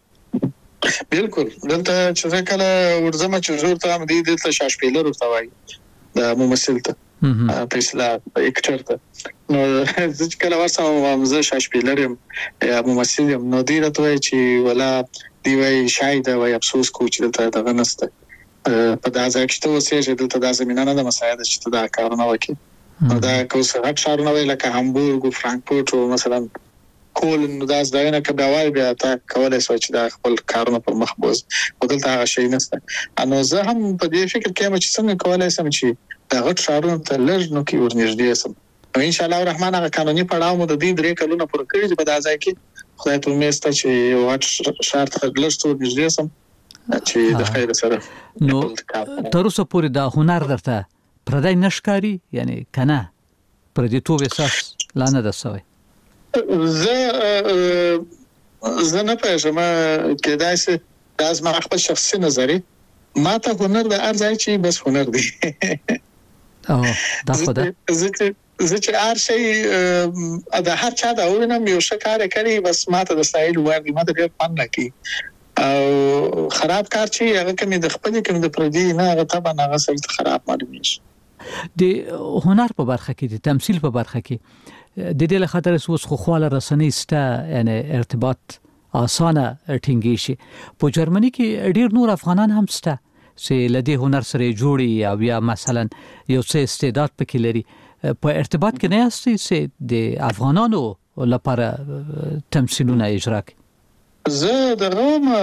څه بالکل دلته چې کله ورزمه چې زور ته هم دي دلته شاشپیلر ورته وایي د ممثل ته په اصطلاح اکټر ته نو ځکه کله ورسره زه شاشپیلر یم یا ممثل یم نو دی راته وایي چې ولا دی وایي شاید وایي افسوس کو چې دلته دغه نسته په دا ځای کې ته اوسې چې دلته دا زمينه نه د مساعده چې دا کارونه وکړي دا کوڅه هټ ښارونه وی لکه هامبورګ او فرانکفورت او مثلا کول نو دا ځایونه کبه وای بیا تا کولای شو چې دا خپل کارونه پر مخ بوز ودلته هغه شي نشته انو زه هم په دې فکر کې چې څنګه کولای سم چې دا غټ ښارونه ته لږ نو کې ورنږدې سم نو ان شاء الله الرحمن هغه قانوني پړاو مو د دې درې کلونو پر کړی چې په دا ځای کې خدای ته امید ته چې یو غټ ښار ته لږ څو نږدې سم چې د خیر سره نو تر اوسه پورې دا هنر درته پردای نشکاری یعنی کنه پر دې تو وساس لانه ده سوی زه زه نه پېژنم کېدای شي دا زما خپل شخصي نظر ما ته هنر د ارزای چې بس هنر دی او دا خو ده زه زه چې هر شي د هر چا دا وینم یو شکار کوي بس ما ته د سایل ورګي ما ته ډېر پام نکي او خراب کار چې هغه کوم د خپل کوم د پردي نه هغه طبعا هغه سره خراب معلومي شي د هنر په برخه کې د تمثيل په برخه کې د دې له خاطر اوس خو خواله رسنۍ ستا یعنی ارتباط اسانه ټینګی شي په جرمني کې ډیر نور افغانان هم ستا چې لدی هنر سره جوړي او یا مثلا یو څه استعداد پکې لري په ارتباط کې نه یاستي چې د افغانانو لپاره تمثيلونه اجرا کوي زه د روم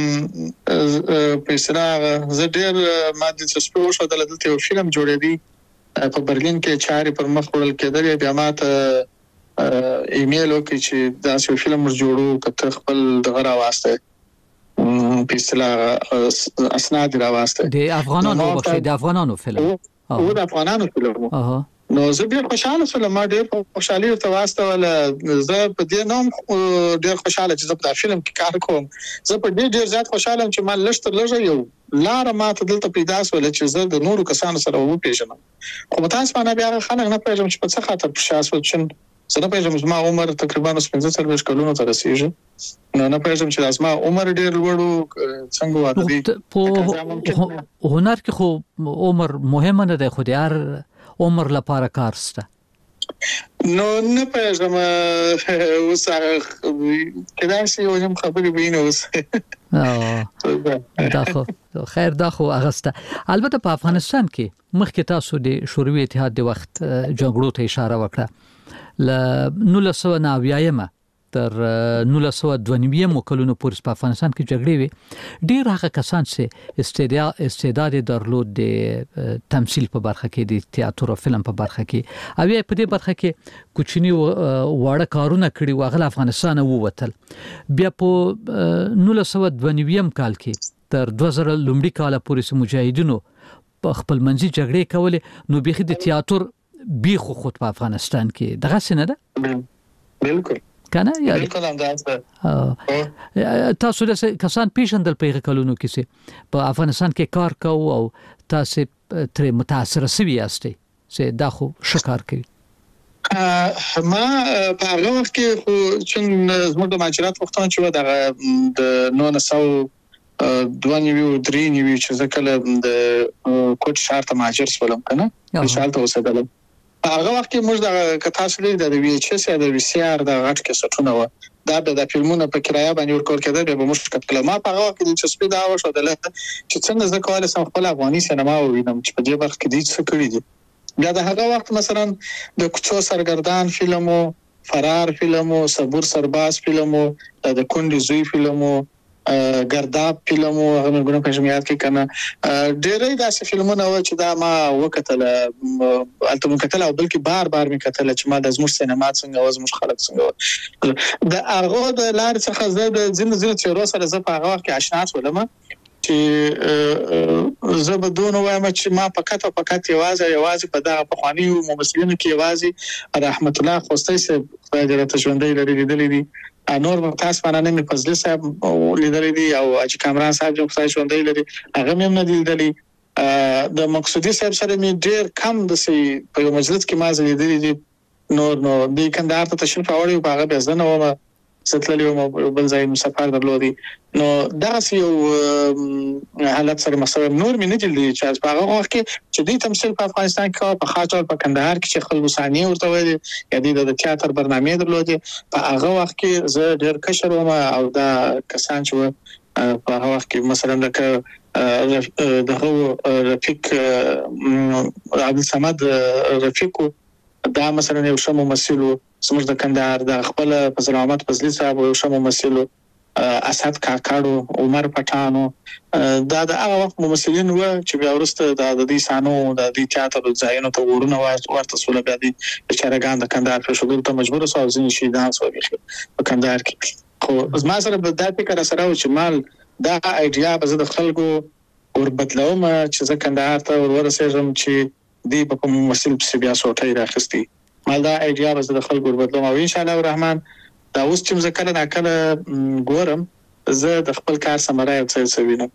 په سره زه ډیر ماده څه شو د دلته یو فلم جوړېدی په برلین کې چاري پر مخ وړل کېدل بیا ماته ایمیل وکړي چې دا یو فلم جوړو کته خپل دغه راواسته په اصطلاح اسناد راواسته د افغانانو وخت د افغانانو فلم او د افغانانو فلم اها نو زه ډیر خوشاله شوم ما ډیر خوشاله ته واسطه ولا زه په دې نوم ډیر خوشاله چې زه په فلم کې کار کوم زه په دې ډیر زیات خوشاله یم چې ما لښتر لږه یو لار ما ته دلته پیدا سول چې زه د نورو کسانو سره و پیژنم خو متاسف باندې بیا خلک نه پیژنم چې په څه خاطر په شاسو چې زه نه پیژنم ما عمر تقریبا پنځه څلوېښت کلونو ته رسیږي نو نه پیژنم چې ما عمر ډیر لوړو څنګه واده دي په هنر کې خو عمر مهمه نه ده خو د هر عمر لپاره کار سته نو نه پېژنم اوس کله چې یو یم خبرې بینه اوس دا خو خیر دا خو اغسته البته په افغانستان کې مخکې تاسو د شوروي اتحاد د وخت جنگړو ته اشاره وکړه ل نولس سوه نوي تر نولس سوه دوه نوي کلونو پورې په افغانستان کې جګړې وي ډیر هغه کسان چې استعداد استعداد درلود د تمثيل په برخه کې د تئاتر او فلم په برخه کې او په دې برخه کې کوچنی واړه کارونه کړي واغله افغانستان ووتل بیا په نولس سوه دوه نوي کال کې تر دوه زره لومړي کال پورې مجاهدینو په خپل منځي جګړې کولې نو بيخي د تئاتر بیخو خود په افغانستان کې دغه څه نه ده بالکل کنه یا بالکل انداز تاسو د کسان پیژندل په کلونو کې سي په افغانستان کې کار کوي او تاسو تر متاثر سوي یاستئ چې دا خو شکار کوي ما په هغه وخت کې خو چې زموږ د ماجرات وختونه چې د د نو نسو دوه نیو درې نیو چې ځکه د کوټ شهر ته ماجر سولم کنه ان شاء الله اوسېدل هغه وخت کې موږ د کتاسو د وی ایچ اس یا د وی سی ار د غټ کې سټونه و دا د فلمونو په کرایه باندې ورکول کېده به موږ کتل ما په هغه وخت کې چې سپیډ او شو دله چې څنګه زه کولای سم خپل افغاني سینما وینم چې په دې برخه کې دې څه کړی دي بیا د هغه وخت مثلا د کوڅو سرګردان فلمو فرار فلمو صبر سرباز فلمو د کونډي زوی فلمو ګرداب فلمو هغه موږ په شمیات کې کنه ډېرې داسې فلمونه و چې دا ما وکتل البته موږ کتل او بلکې بار بار می کتل چې ما د زموږ سینما څنګه و زموږ خلک څنګه د هغه د لار څخه زه د زنده زنده تیرو سره زه په هغه وخت کې آشنا شولم چې زه به دونه وایم چې ما فقط فقط یوازې یوازې په دغه پخوانی ممثلینو کې یوازې رحمت الله خوستي صاحب خدای دې ته ژوندۍ لري لیدلې دي انور ممتاز فنانه می فضل صاحب لیدلې دي او اجي کامران صاحب چې خدای ژوندۍ لري هغه مې نه لیدلې د مقصودی صاحب سره می ډیر کم د سي په یو مجلس کې ما لیدلې دي نور نو د کندهار ته تشریف راوړی په هغه بزنه و ستللی و بل ځای مسافر درلودي نو دغه یو حالت سره مسله نور مې نه جلدي چې په هغه وخت کې چې د تمثيل په افغانستان کې په خاطر په کندهار کې چې خلکو ثانیه ورته وایي یا د تئاتر برنامه درلودي په هغه وخت کې زه ډېر کشر وم او دا کسان چې په هغه وخت کې مثلا لکه دغه رفیق عبد الصمد رفیق دا مثلا یو ښه ممثل زموږ د کندهار د خپل فضل احمد فضلي صاحب یو ښه ممثل اسد کاکاړو عمر پټانو دا د هغه وخت ممثلین و چې بیا ورسته د دې سانو د دې تیاتر ځایونو ته ورونه ورته سول بیا دي چارهګان د کندهار په شګل ته مجبور سو ځین شي دا سو په کندهار کې خو ما سره د دې فکر سره چې مال دا ایډیا به د خلکو ور بدلوم چې زه کندهار ته ورسېږم چې دی په ممثل په بیا سوټي راخستي مال دا ایډیا به د خلکو ور بدلوم او ان شاء الله الرحمن دا اوس چې زه کله ناکله ګورم زه د خپل کار سمره یو څه سوینم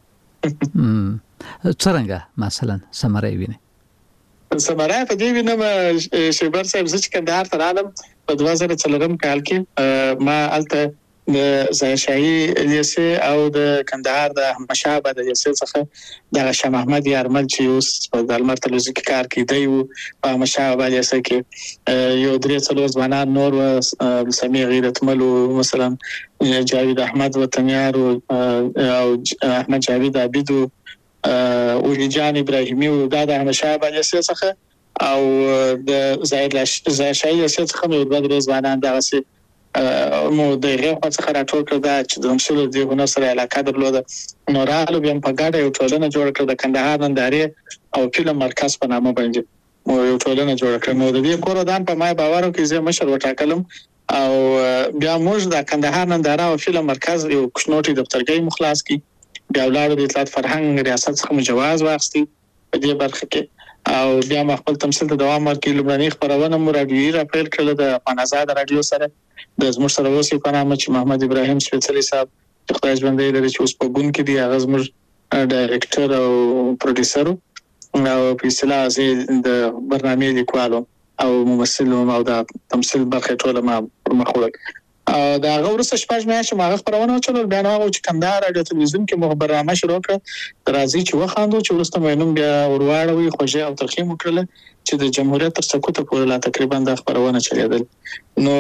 څنګه مثلا سمره ویني سمره په دې وینم شیبر صاحب چې کندهار ته رالم په دوه زره څلورم کال کې ما الته د زایشاهي لیسه او د کندهار د احمدشاه بابا د لیسه څخه د شاه محمد یارمل چې اوس په دلمر تلویزیون کې کار کوي دی او احمدشاه بابا لیسه کې یو درې څلور ځوانان نور و سمي غیرت ملو مثلا جاوید احمد وطنیار او احمد جاوید عبیدو او جان ابراهیمی او د احمدشاه بابا لیسه څخه او د زایشاهي لیسه څخه یو درې ځوانان دغه مو د غوښه څخه راټول کړ دا چې د مسلو دی هنر سره علاقه درلوده نو رالو بیا په ګډه یو ټولنه جوړ کړ د کندهار نندارې او فلم مرکز په نامه باندې مو یو ټولنه جوړ کړ نو د دې کوردان په ما باور کې زه مشر وټاکلم او بیا موږ د کندهار ننداره او فلم مرکز یو کښنوټي دفترګي مخلاص کی بیا ولادت د اطلاعات فرهنګ ریاست څخه جواز واخستي په دې برخه کې او بیا ما خپل تمثيل ته دوام ورکړ لومړني خبرونه مو راډیوي را پیل کړل د پنځاد رادیو سره د زموږ سره اوسې په نامه چې محمد ابراهیم سپیڅلي صاحب چې خدای ژوندی لري چې اوس په ګون کې دی هغه زموږ ډایرکټر او پروډوسر او په اصطلاح د برنامه لیکوالو او ممثل او د تمثيل برخه ټول ما پر مخ وړل دا غوړسه شپږ میاشتې ما خبرونه چلول بیا نو چې کندهار رادیو تلویزیون کې مو برنامه شروع کړ درازي چې وخاندو چې ورسته مینوم بیا ورواړوي خوځه او ترخیم وکړل چې د جمهوریت تر سقوط پورې لا تقریبا د خبرونه چلیدل نو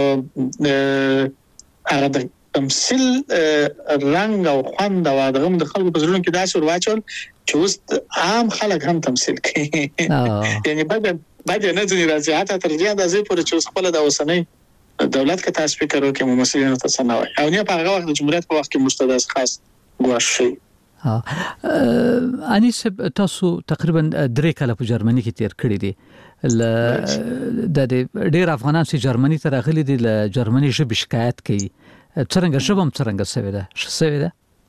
هغه د تمثيل رنگ او خوند او دغه د خلکو په زړونو کې داسې ورواچول چې اوس عام خلک هم تمثيل کوي یعنی بعد بعد نه ځنی راځي حتی تر دې اندازې پورې چې خپل د اوسنۍ دولت کې تاسو فکر وکړئ ممثلینو ته سنوي او نه په هغه وخت د جمهوریت په وخت کې مستداس خاص ګواښ شي ها انیس تاسو تقریبا درې کاله په جرمني کې تیر کړی دي د ډېر افغانان چې جرمني ته راغلي دي له جرمني ژبې شکایت کوي څنګه ژبم څنګه سوي ده څه سوي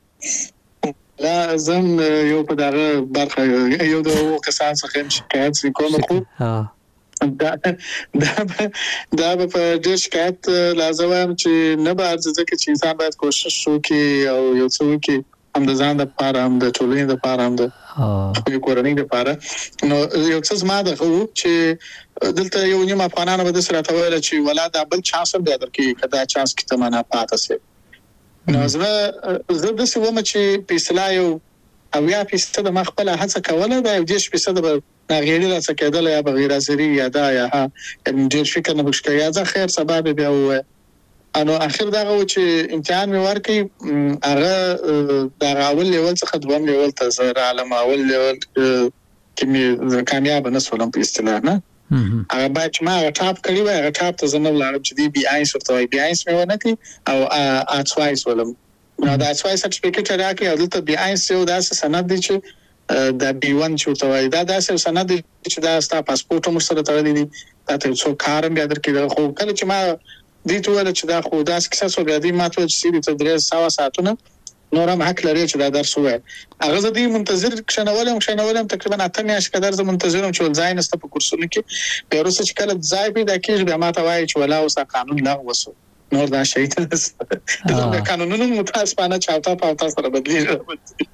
ده لا زم یو په دغه برخه یو د کسان څخه شکایت کوم خو ها دا دا دا په دې شکایت لازم چې نه به ځکه چې انسان باید کوشش وکړي او یو څه وکړي هم د ځان لپاره هم د ټولنې لپاره هم د خپل کورنۍ لپاره نو یو څه زما د خو چې دلته یو نیم افغانانو به د سره تاویل چې ولادت بل چانس به درکې کدا چانس کې تمنا پاتې سي نو زه زه د څه ومه چې په اصطلاح یو او یا فیصد ما خپل هڅه کوله دا یو دیش فیصد به ناغیری را څه کېدل یا بغیر ازری یا دا یا ها ډېر فکر نه وکړ یا ځکه خیر سبب بیا و انو اخر دا و چې امتحان مې ورکړي هغه دا اول لیول څخه دوم لیول ته زه عالم اول لیول کې مې کامیاب نه شولم په اصطلاح نه هغه باید ما ټاپ کړی و هغه ټاپ ته زنه ولاړم چې دی بي آی ورته وای بي آی مې ونه کړی او اټوایس ولم نو دا اټوایس سرټیفیکټ راکې او دلته بي آی یو داسې سند دی چې دا بي ون چې ورته وای دا داسې سند دی چې دا ستا پاسپورت هم سره تړلی دی دا ته څو کارم بیا درکې خو کله چې ما دې ته ول چې دا خو داس کیسه سو بیا دې ماته چې سړي ته درې ساعت ساعتونه نورم حق لري چې دا درس وای هغه زه منتظر کښنولم کښنولم تقریبا اته میاشتې قدر زه منتظرم چې ځای نسته په کورسونو کې په روسه چې کله ځای پیدا کېږي بیا ماته وای چې ولا اوس قانون لا وسو نور دا شي ته دا قانونونو متاسفانه چاوتا پاوتا سره بدلیږي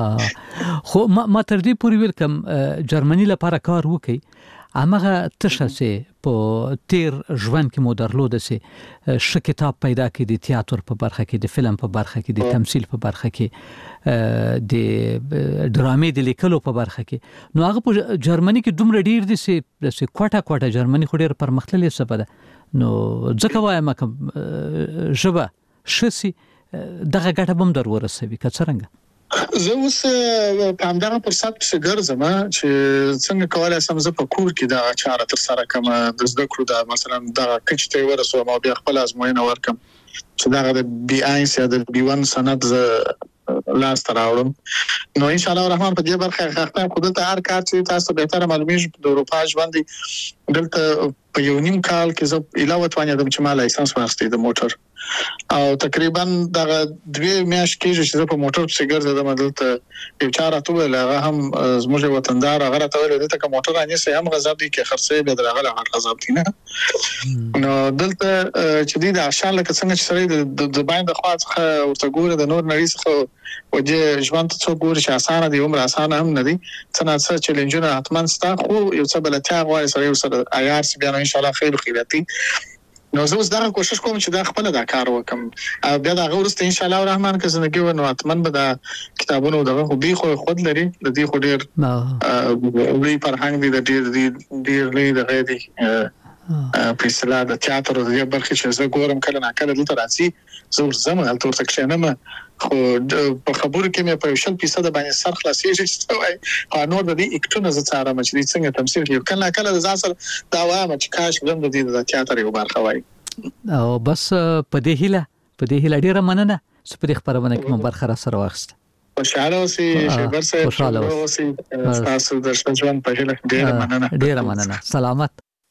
خو ما تر دې پورې ویل کوم جرمني لپاره کار وکي امغه تشسه په تیر ژوند کې مو درلوده سي ش کتاب پیدا کړي د تیاتر په برخه کې د فلم په برخه کې د تمثيل په برخه کې د ډرامې د لیکلو په برخه کې نو هغه په جرمني کې دومره ډیر دي سي د کوټه کوټه جرمني خو ډیر پرمختللې سبده نو ځکه وایم کوم ژبه شسي دغه ګټه بم در ورسوي که څنګه زه اوس په همدغه فرصت کې ګرځم چې څنګه کولای شم زه په کور کې دا چاره تر سره کوم د زده کړو دا مثلا دا کچته ورسوم او بیا خپل ازموینه ورکم چې دا د بي آی سي د بي ون سند لاس تراوړم نو ان شاء الله الرحمن په دې برخه خاطر خو دلته هر کار چې تاسو به تر معلومیږي د اروپا ژوند دلته په یو نیم کال کې زه علاوه توانې د چې مال لایسنس واخستې د موټر او تقریبا دا دوه میاشتې کې چې زه په موټر څخه ګرځم دلته یو چاره ته لغه هم زموږ وطندار هغه ته ویل دي ته موټر اني سه هم غضب دي کې خرڅې به درغله هغه غضب دي نه نو دلته چې دي د عشان لکه څنګه چې سره د باندې خوا څخه ورته ګوره د نور نړۍ څخه وجه ژوند ته ګوري چې اسانه دي عمر اسانه هم نه دي څنګه څه چیلنجونه حتمان ستا خو یو څه بلته غواړي سره یو سره عیار سی بیا ان شاء الله خیر خیرتي نو زه اوس دا کوشش کوم چې دا خپل دا کار وکم بیا دا غوړسته ان شاء الله الرحمن که زندگی و نو حتمان به دا کتابونو دغه خو به خو خود لري د دې خو ډیر وی فرهنګ دي د ډیر ډیر لري د غېدي په اصطلاح د تیاتر او د برخه چې زه ګورم کله نه کله دلته راځي زه زما هلته ورته کښینم خو په خبرو کې مې په شل فیصد باندې سر خلاصېږي چې قانون د دې اکټونه زه څارم چې څنګه تمثيل کوي کله کله د ځاسر دا وایم چې کاش زم د دې د تیاتر یو برخه وای او بس په دې هیله په دې هیله ډیره مننه چې په خبرونه کې مو برخه را سره واخست خوشاله اوسئ شیبر صاحب خوشاله اوسئ تاسو د ژوند په هیله ډیره مننه ډیره مننه سلامت